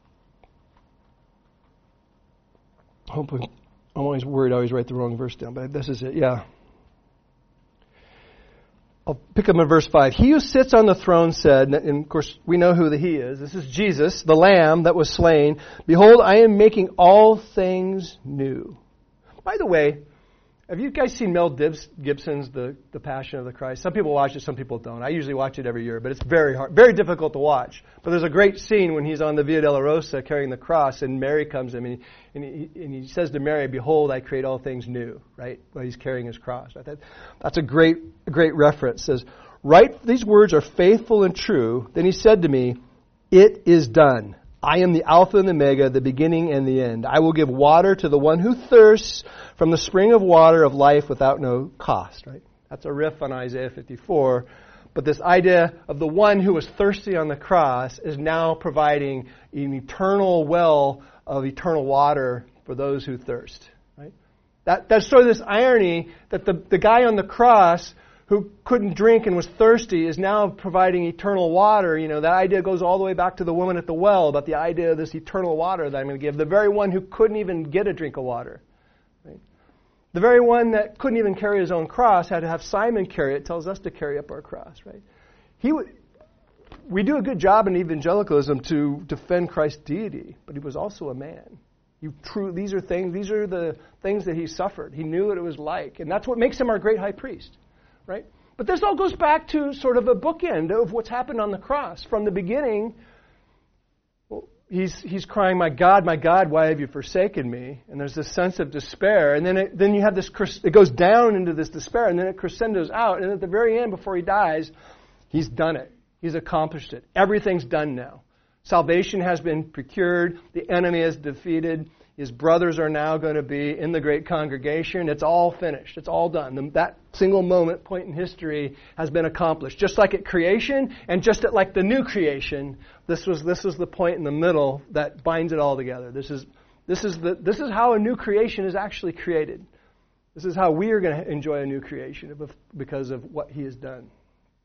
I'm always worried I always write the wrong verse down, but this is it, yeah. I'll pick up in verse 5. He who sits on the throne said, and of course we know who the he is. This is Jesus, the Lamb that was slain. Behold, I am making all things new. By the way, have you guys seen Mel Gibson's The Passion of the Christ? Some people watch it, some people don't. I usually watch it every year, but it's very hard, very difficult to watch. But there's a great scene when he's on the Via Dolorosa carrying the cross, and Mary comes to him, and he says to Mary, "Behold, I create all things new." Right? While he's carrying his cross. That's a great reference. It says, "Write these words are faithful and true." Then he said to me, "It is done. I am the Alpha and the Omega, the beginning and the end. I will give water to the one who thirsts from the spring of water of life without no cost." Right? That's a riff on Isaiah 54. But this idea of the one who was thirsty on the cross is now providing an eternal well of eternal water for those who thirst. Right? That's sort of this irony that the guy on the cross who couldn't drink and was thirsty is now providing eternal water. You know, that idea goes all the way back to the woman at the well about the idea of this eternal water that I'm going to give. The very one who couldn't even get a drink of water. Right? The very one that couldn't even carry his own cross had to have Simon carry it. Tells us to carry up our cross. Right? We do a good job in evangelicalism to defend Christ's deity, but he was also a man. These are the things that he suffered. He knew what it was like, and that's what makes him our great high priest. Right? But this all goes back to sort of a bookend of what's happened on the cross. From the beginning, well, he's crying, my God, why have you forsaken me?" And there's this sense of despair. And then you have this, it goes down into this despair, and then it crescendos out. And at the very end, before he dies, he's done it. He's accomplished it. Everything's done now. Salvation has been procured. The enemy is defeated. His brothers are now going to be in the great congregation. It's all finished. It's all done. That single point in history has been accomplished. Just like at creation, and just like the new creation, this was the point in the middle that binds it all together. This is how a new creation is actually created. This is how we are going to enjoy a new creation because of what he has done.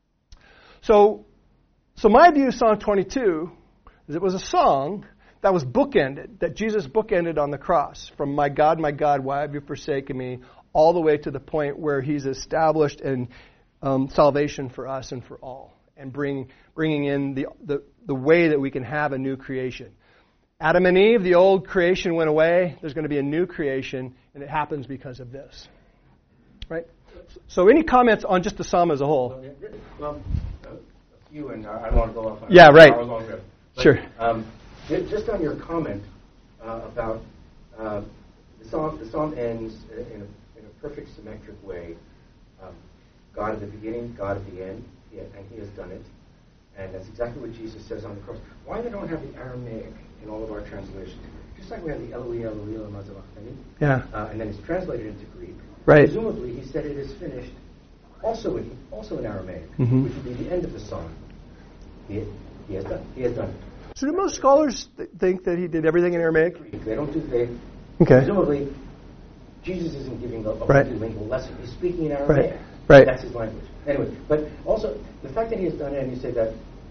So my view of Psalm 22 is it was a song that was bookended, that Jesus bookended on the cross, from my God, why have you forsaken me, all the way to the point where he's established salvation for us and for all, and bringing in the way that we can have a new creation. Adam and Eve, the old creation went away. There's going to be a new creation, and it happens because of this. Right? So any comments on just the psalm as a whole? Well, a few, and I don't want to go off on an hour-long rip. Sure. Just on your comment about the psalm ends in a perfect symmetric way. God at the beginning, God at the end, and he has done it. And that's exactly what Jesus says on the cross. Why they don't have the Aramaic in all of our translations? Just like we have the Eloi, Eloi, lama sabachthani. Yeah. And then it's translated into Greek. Right. Presumably, he said it is finished also in Aramaic, which would be the end of the psalm. He has done it. So do most scholars think that he did everything in Aramaic? They don't do they. Okay. Presumably, Jesus isn't giving a multilingual lesson. He's speaking in Aramaic. Right. That's his language. Anyway, but also the fact that he has done it, and you say that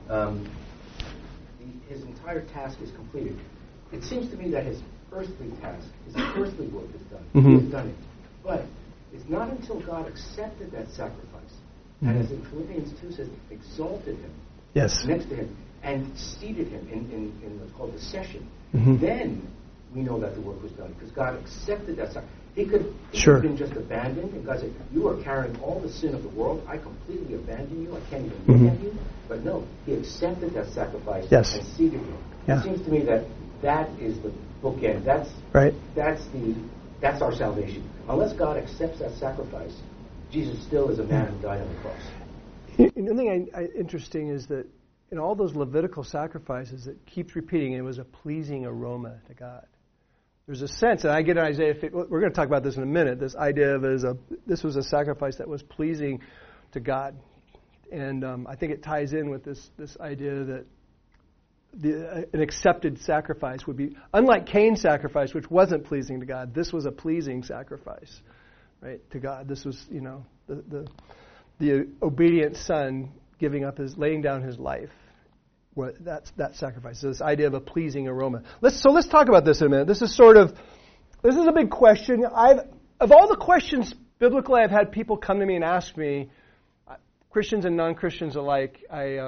his entire task is completed. It seems to me that his earthly task, his earthly work is done. He has done it. But it's not until God accepted that sacrifice, and as in Philippians 2 says, exalted him next to him, and seated him in what's called the session, then we know that the work was done, because God accepted that sacrifice. He could have been just abandoned, and God said, you are carrying all the sin of the world. I completely abandon you. I can't even look at you. But no, he accepted that sacrifice and seated him. It seems to me that is the bookend. That's our salvation. Unless God accepts that sacrifice, Jesus still is a man who died on the cross. The thing interesting is that in all those Levitical sacrifices, it keeps repeating it was a pleasing aroma to God. There's a sense, and I get in Isaiah 50, we're going to talk about this in a minute, this idea of this was a sacrifice that was pleasing to God. And I think it ties in with this idea that an accepted sacrifice would be, unlike Cain's sacrifice, which wasn't pleasing to God, this was a pleasing sacrifice, right, to God. This was, the obedient son laying down his life. That sacrifice. So this idea of a pleasing aroma. Let's talk about this in a minute. This is a big question. Of all the questions biblically I've had people come to me and ask me, Christians and non-Christians alike,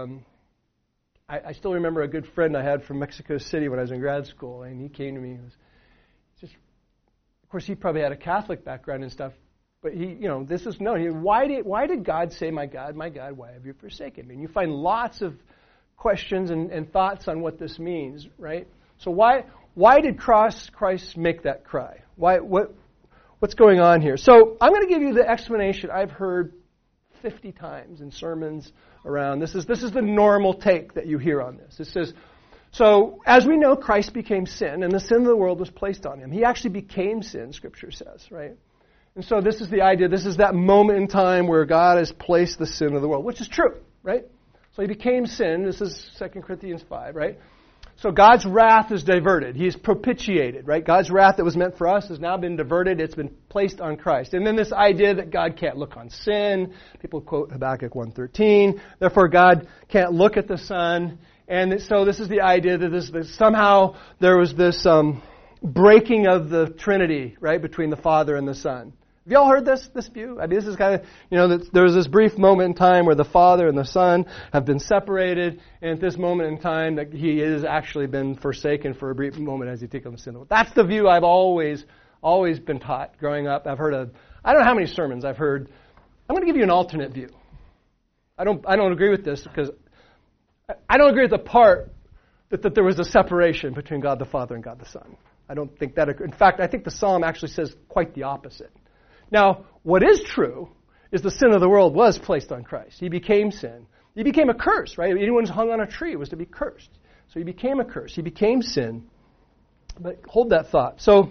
I still remember a good friend I had from Mexico City when I was in grad school, and he came to me and of course he probably had a Catholic background and stuff, but why did God say, my God, why have you forsaken me? And you find lots of questions and thoughts on what this means, right? So why did Christ make that cry? What's going on here? So I'm going to give you the explanation I've heard 50 times in sermons around. This is the normal take that you hear on this. It says, so as we know, Christ became sin, and the sin of the world was placed on him. He actually became sin, Scripture says, right? And so this is the idea. This is that moment in time where God has placed the sin of the world, which is true, right? So he became sin. This is 2 Corinthians 5, right? So God's wrath is diverted. He's propitiated, right? God's wrath that was meant for us has now been diverted. It's been placed on Christ. And then this idea that God can't look on sin. People quote Habakkuk 1:13. Therefore, God can't look at the Son. And so this is the idea that somehow there was this breaking of the Trinity, right, between the Father and the Son. Have you all heard this view? I mean, this is kind of, there's this brief moment in time where the Father and the Son have been separated, and at this moment in time that He has actually been forsaken for a brief moment as He takes on the sin of the world. That's the view I've always been taught growing up. I don't know how many sermons I've heard. I'm going to give you an alternate view. I don't agree with this because I don't agree with the part that there was a separation between God the Father and God the Son. I don't think that. In fact, I think the Psalm actually says quite the opposite. Now, what is true is the sin of the world was placed on Christ. He became sin. He became a curse, right? Anyone who's hung on a tree was to be cursed. So He became a curse. He became sin. But hold that thought. So,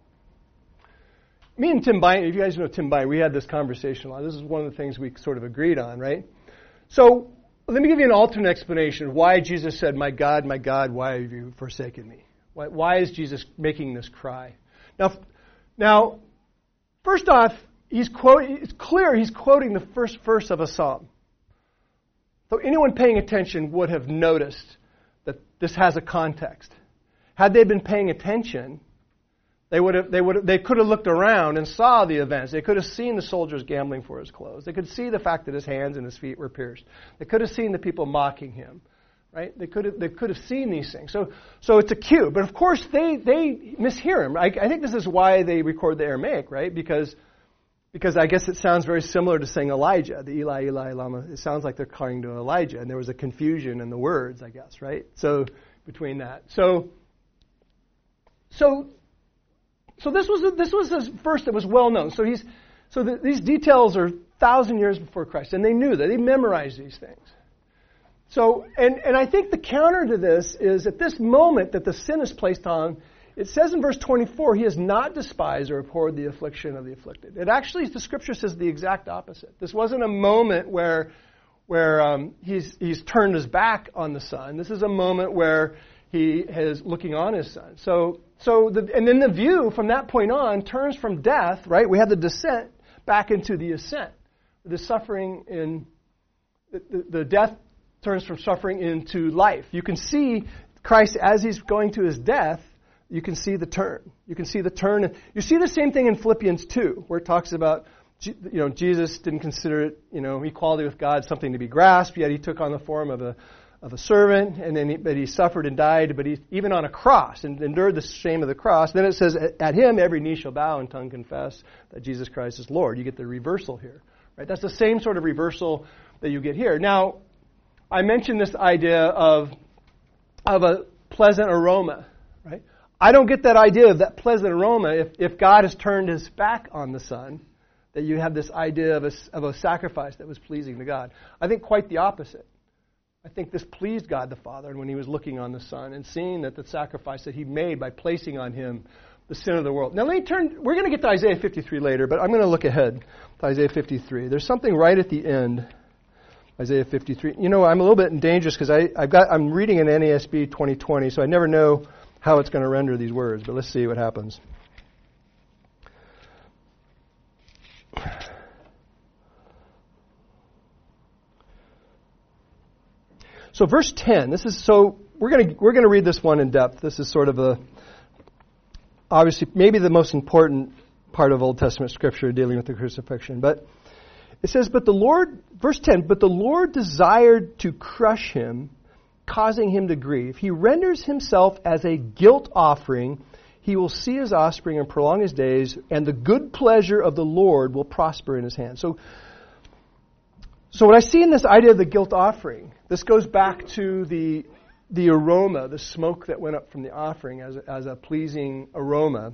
me and Tim Bynum, if you guys know Tim Bynum, we had this conversation a lot. This is one of the things we sort of agreed on, right? So, let me give you an alternate explanation of why Jesus said, my God, why have you forsaken me? Why is Jesus making this cry? Now, first off, it's clear he's quoting the first verse of a psalm. So anyone paying attention would have noticed that this has a context. Had they been paying attention, they could have looked around and saw the events. They could have seen the soldiers gambling for his clothes. They could see the fact that his hands and his feet were pierced. They could have seen the people mocking him. Right? They could have seen these things. So it's a cue. But of course they mishear him. I think this is why they record the Aramaic, right? Because I guess it sounds very similar to saying Elijah, the Eli, Eli, lama. It sounds like they're calling to Elijah, and there was a confusion in the words, I guess, right? So between that. So this was a verse that was well known. So these details are 1,000 years before Christ, and they knew that. They memorized these things. So, and I think the counter to this is at this moment that the sin is placed on, it says in verse 24, He has not despised or abhorred the affliction of the afflicted. It actually, the Scripture says the exact opposite. This wasn't a moment where he's turned his back on the Son. This is a moment where He is looking on His Son. And then the view from that point on turns from death, right? We have the descent back into the ascent. The suffering in the death turns from suffering into life. You can see Christ as He's going to His death. You can see the turn. You can see the turn. You see the same thing in Philippians 2, where it talks about, Jesus didn't consider it, equality with God something to be grasped, yet He took on the form of a servant, but He suffered and died, but He even on a cross and endured the shame of the cross. Then it says, at Him every knee shall bow and tongue confess that Jesus Christ is Lord. You get the reversal here, right? That's the same sort of reversal that you get here. Now, I mentioned this idea of a pleasant aroma, right? I don't get that idea of that pleasant aroma if God has turned His back on the Son. that you have this idea of a sacrifice that was pleasing to God. I think quite the opposite. I think this pleased God the Father, and when he was looking on the Son and seeing that the sacrifice that he made by placing on him the sin of the world. Now let me turn, we're going to get to Isaiah 53 later, but I'm going to look ahead to Isaiah 53. There's something right at the end, Isaiah 53. You know, I'm a little bit dangerous because I'm reading an NASB 2020, so I never know how it's going to render these words, but let's see what happens. So verse 10, we're going to read this one in depth. This is sort of obviously maybe the most important part of Old Testament scripture dealing with the crucifixion. But it says, verse 10, but the Lord desired to crush him, causing him to grieve. He renders himself as a guilt offering. He will see his offspring and prolong his days, and the good pleasure of the Lord will prosper in his hand. So what I see in this idea of the guilt offering, this goes back to the aroma, the smoke that went up from the offering as a pleasing aroma.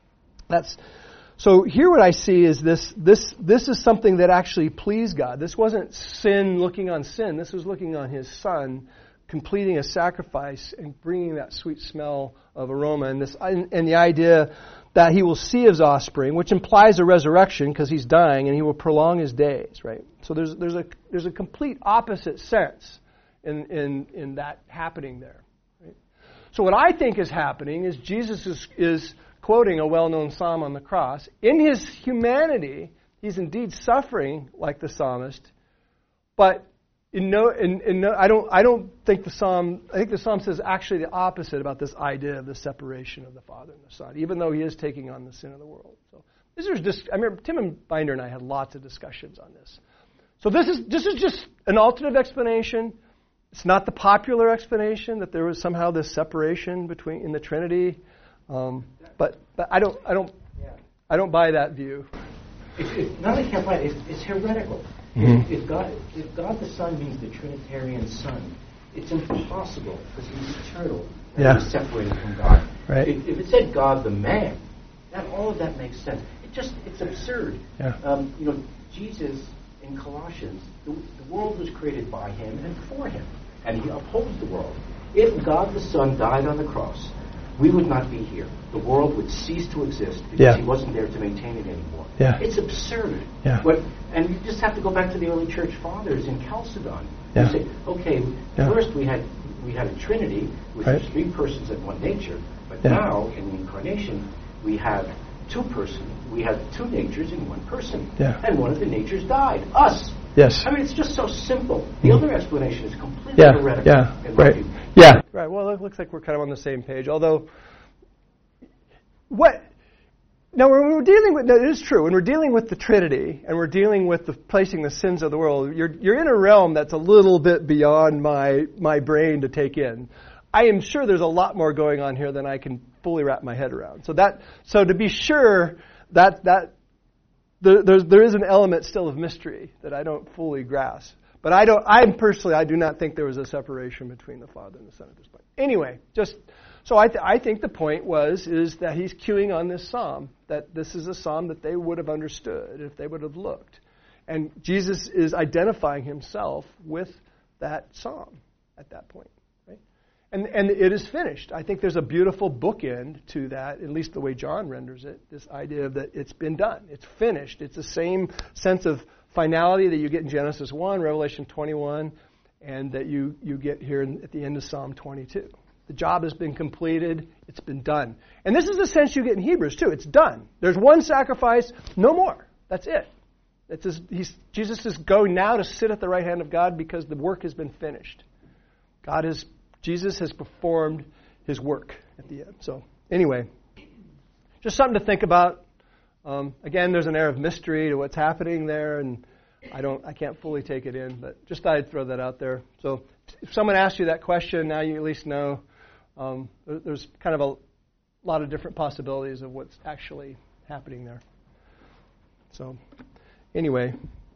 So here what I see is this is something that actually pleased God. This wasn't sin looking on sin. This was looking on his Son, completing a sacrifice and bringing that sweet smell of aroma. And the idea that he will see his offspring, which implies a resurrection because he's dying, and he will prolong his days, right? So there's a complete opposite sense in that happening there. Right? So what I think is happening is Jesus is quoting a well-known psalm on the cross. In his humanity, he's indeed suffering like the psalmist, but I don't think the psalm. I think the psalm says actually the opposite about this idea of the separation of the Father and the Son, even though he is taking on the sin of the world. So I remember Tim and Binder and I had lots of discussions on this. So this is just an alternate explanation. It's not the popular explanation that there was somehow this separation in the Trinity, but I don't buy that view. It's not only can't buy it, it's heretical. Mm-hmm. If God the Son means the Trinitarian Son, it's impossible because he's eternal and he's separated from God. Right. If it said God the man, all of that makes sense. It's absurd. Yeah. Jesus in Colossians, the world was created by him and for him, and he upholds the world. If God the Son died on the cross, we would not be here. The world would cease to exist because he wasn't there to maintain it anymore. Yeah. It's absurd. Yeah. And you just have to go back to the early church fathers in Chalcedon. Yeah. You say, okay, first we had a Trinity, which was three persons and one nature, but now in the incarnation we have two persons. We have two natures in one person, and one of the natures died. Us. Yes. I mean, it's just so simple. The other explanation is completely heretical. Yeah. Right. Yeah. Right. Well, it looks like we're kind of on the same page. Although, now when we're dealing with, it is true, when we're dealing with the Trinity and we're dealing with placing the sins of the world, you're in a realm that's a little bit beyond my brain to take in. I am sure there's a lot more going on here than I can fully wrap my head around. So to be sure that there is an element still of mystery that I don't fully grasp. But I do not think there was a separation between the Father and the Son at this point. Anyway, I think the point is that he's cueing on this psalm, that this is a psalm that they would have understood if they would have looked. And Jesus is identifying himself with that psalm at that point. Right? And it is finished. I think there's a beautiful bookend to that, at least the way John renders it, this idea that it's been done. It's finished. It's the same sense of finality that you get in Genesis 1, Revelation 21, and that you get here at the end of Psalm 22. The job has been completed. It's been done. And this is the sense you get in Hebrews, too. It's done. There's one sacrifice, no more. That's it. Jesus is going now to sit at the right hand of God because the work has been finished. Jesus has performed his work at the end. So anyway, just something to think about. Again, there's an air of mystery to what's happening there, and I can't fully take it in, but just thought I'd throw that out there. So if someone asks you that question, now you at least know there's kind of a lot of different possibilities of what's actually happening there. So anyway,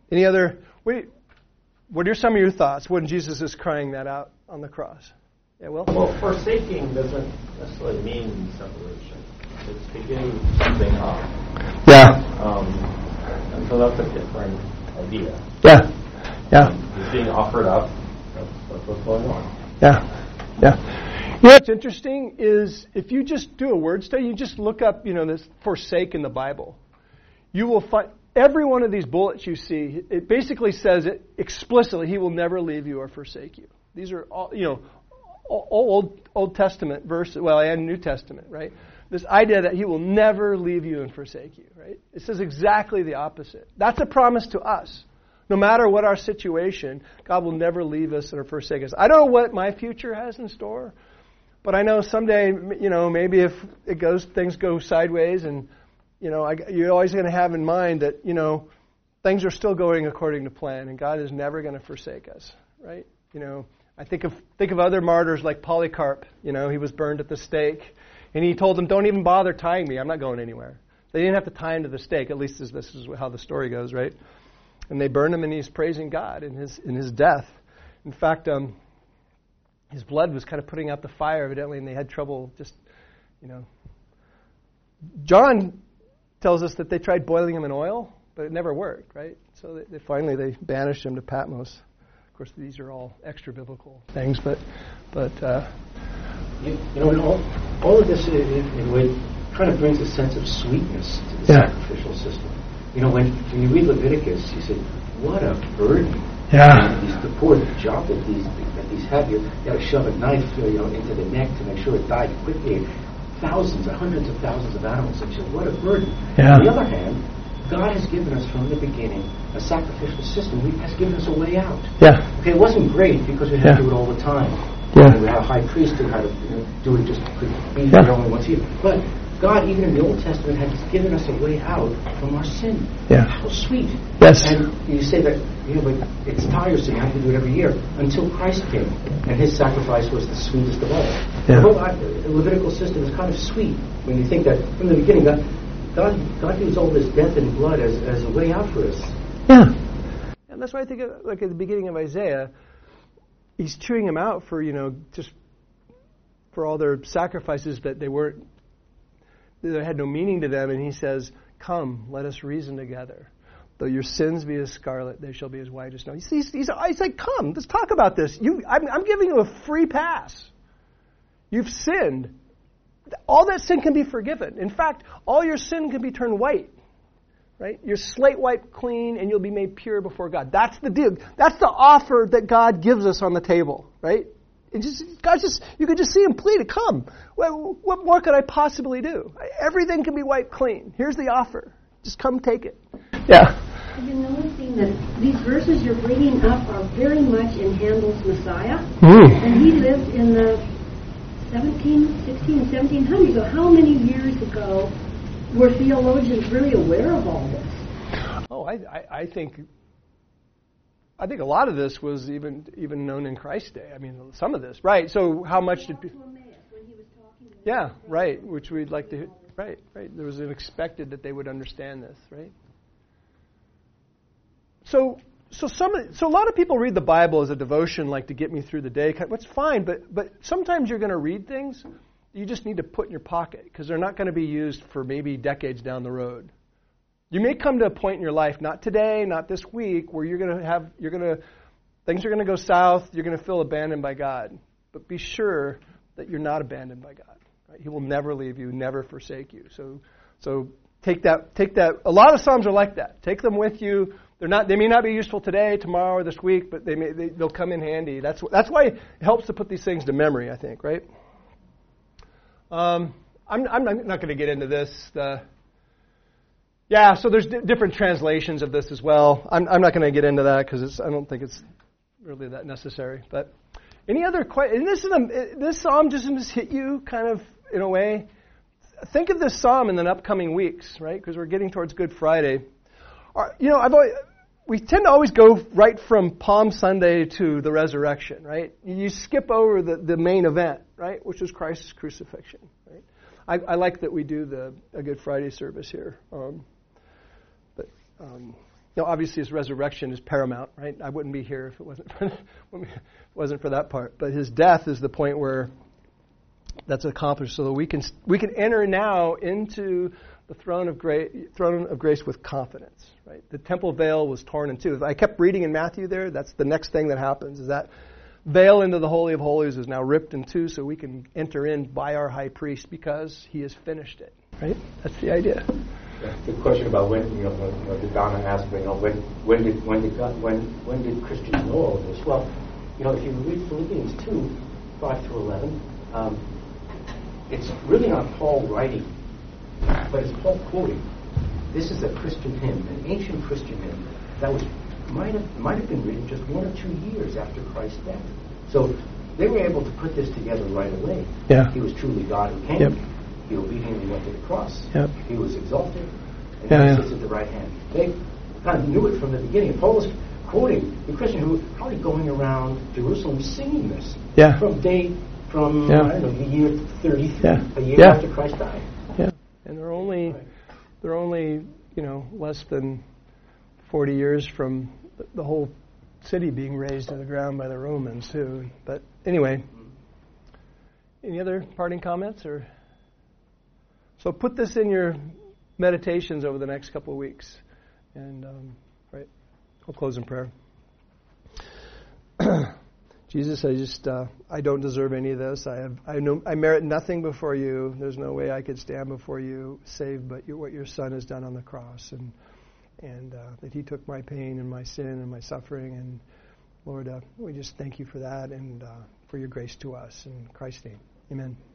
what are some of your thoughts when Jesus is crying that out on the cross? Yeah, Will? Well, forsaking doesn't necessarily mean separation. It's to give something up. Yeah. And so that's a different idea. Yeah. Yeah. He's being offered up. That's what's going on. Yeah. Yeah. You know what's interesting is if you just do a word study, you just look up, this forsake in the Bible. You will find every one of these bullets you see, it basically says it explicitly, He will never leave you or forsake you. These are all, Old Testament verses, and New Testament, right? This idea that He will never leave you and forsake you, right? It says exactly the opposite. That's a promise to us. No matter what our situation, God will never leave us or forsake us. I don't know what my future has in store, but I know someday, maybe if things go sideways, and you're always going to have in mind that things are still going according to plan, and God is never going to forsake us, right? I think of other martyrs like Polycarp. He was burned at the stake, and he told them, "Don't even bother tying me. I'm not going anywhere." They didn't have to tie him to the stake. At least this is how the story goes, right? And they burned him, and he's praising God in his death. In fact, his blood was kind of putting out the fire, evidently, and they had trouble just, John tells us that they tried boiling him in oil, but it never worked, right? So they finally banished him to Patmos. Of course, these are all extra biblical things, but all of this in a way kind of brings a sense of sweetness to the sacrificial system. When you read Leviticus, you say, what a burden. Yeah. The poor job that these have, you got to shove a knife into the neck to make sure it died quickly. Thousands, hundreds of thousands of animals. And you say, what a burden. Yeah. On the other hand, God has given us from the beginning a sacrificial system. He has given us a way out. Yeah. Okay, it wasn't great because we had to do it all the time. Yeah. We had a high priest who had to do it just could be only once a year. But God, even in the Old Testament, has given us a way out from our sin. Yeah. How sweet. Yes. And you say that, but it's tiresome. You have to do it every year. Until Christ came, and His sacrifice was the sweetest of all. Yeah. The whole Levitical system is kind of sweet when you think that from the beginning, God used all this death and blood as a way out for us. Yeah. And that's why I think, like at the beginning of Isaiah, He's chewing them out for, just for all their sacrifices that that had no meaning to them, and He says, "Come, let us reason together. Though your sins be as scarlet, they shall be as white as snow." He's like, "Come, let's talk about this. I'm giving you a free pass. You've sinned. All that sin can be forgiven. In fact, all your sin can be turned white. Right? You're slate wiped clean, and you'll be made pure before God." That's the deal. That's the offer that God gives us on the table, right? You could just see Him plead, "Come. What more could I possibly do? Everything can be wiped clean. Here's the offer. Just come take it." Yeah. I've been noticing that these verses you're bringing up are very much in Handel's Messiah, and he lived in the 16 and 1700s. So how many years ago were theologians really aware of all this? Oh, I think a lot of this was even known in Christ's day. I mean, some of this, right? So how much did people? Yeah, right. Which we'd like to. Right. There was an expected that they would understand this, right? So a lot of people read the Bible as a devotion, like to get me through the day. That's fine, but sometimes you're going to read things you just need to put in your pocket because they're not going to be used for maybe decades down the road. You may come to a point in your life, not today, not this week, where things are going to go south. You're going to feel abandoned by God, but be sure that you're not abandoned by God. Right? He will never leave you, never forsake you. So take that. A lot of Psalms are like that. Take them with you. They may not be useful today, tomorrow, or this week, but they'll come in handy. That's why it helps to put these things to memory, I think, right? I'm not going to get into this. So there's different translations of this as well. I'm not going to get into that because I don't think it's really that necessary. But any other questions? This psalm just hit you kind of in a way. Think of this psalm in the upcoming weeks, right? Because we're getting towards Good Friday. We tend to always go right from Palm Sunday to the resurrection, right? You skip over the main event, right, which is Christ's crucifixion, right? I like that we do a Good Friday service here. But obviously his resurrection is paramount, right? I wouldn't be here if it wasn't for that part. But his death is the point where that's accomplished, so that we can enter now into the throne of grace with confidence, right? The temple veil was torn in two. If I kept reading in Matthew there, that's the next thing that happens, is that veil into the Holy of Holies is now ripped in two so we can enter in by our high priest because he has finished it, right? That's the idea. The question about when, Donna asked, when did Christians know all this? Well, if you read Philippians 2, 5 through 11, it's really not Paul writing, but it's Paul quoting. This is a Christian hymn, an ancient Christian hymn that might have been written just 1 or 2 years after Christ's death. So they were able to put this together right away. Yeah. He was truly God who came. Yep. He obediently went to the cross. Yep. He was exalted. And now he sits at the right hand. They kind of knew it from the beginning. Paul was quoting the Christian who was probably going around Jerusalem singing this from the year 33, a year after Christ died. Yeah, and they're only less than 40 years from the whole city being razed to the ground by the Romans too. But anyway, any other parting comments? Or so put this in your meditations over the next couple of weeks, and I'll close in prayer. Jesus, I don't deserve any of this. I merit nothing before you. There's no way I could stand before you save but what your Son has done on the cross, and that he took my pain and my sin and my suffering. And Lord, we just thank you for that and for your grace to us. In Christ's name, amen.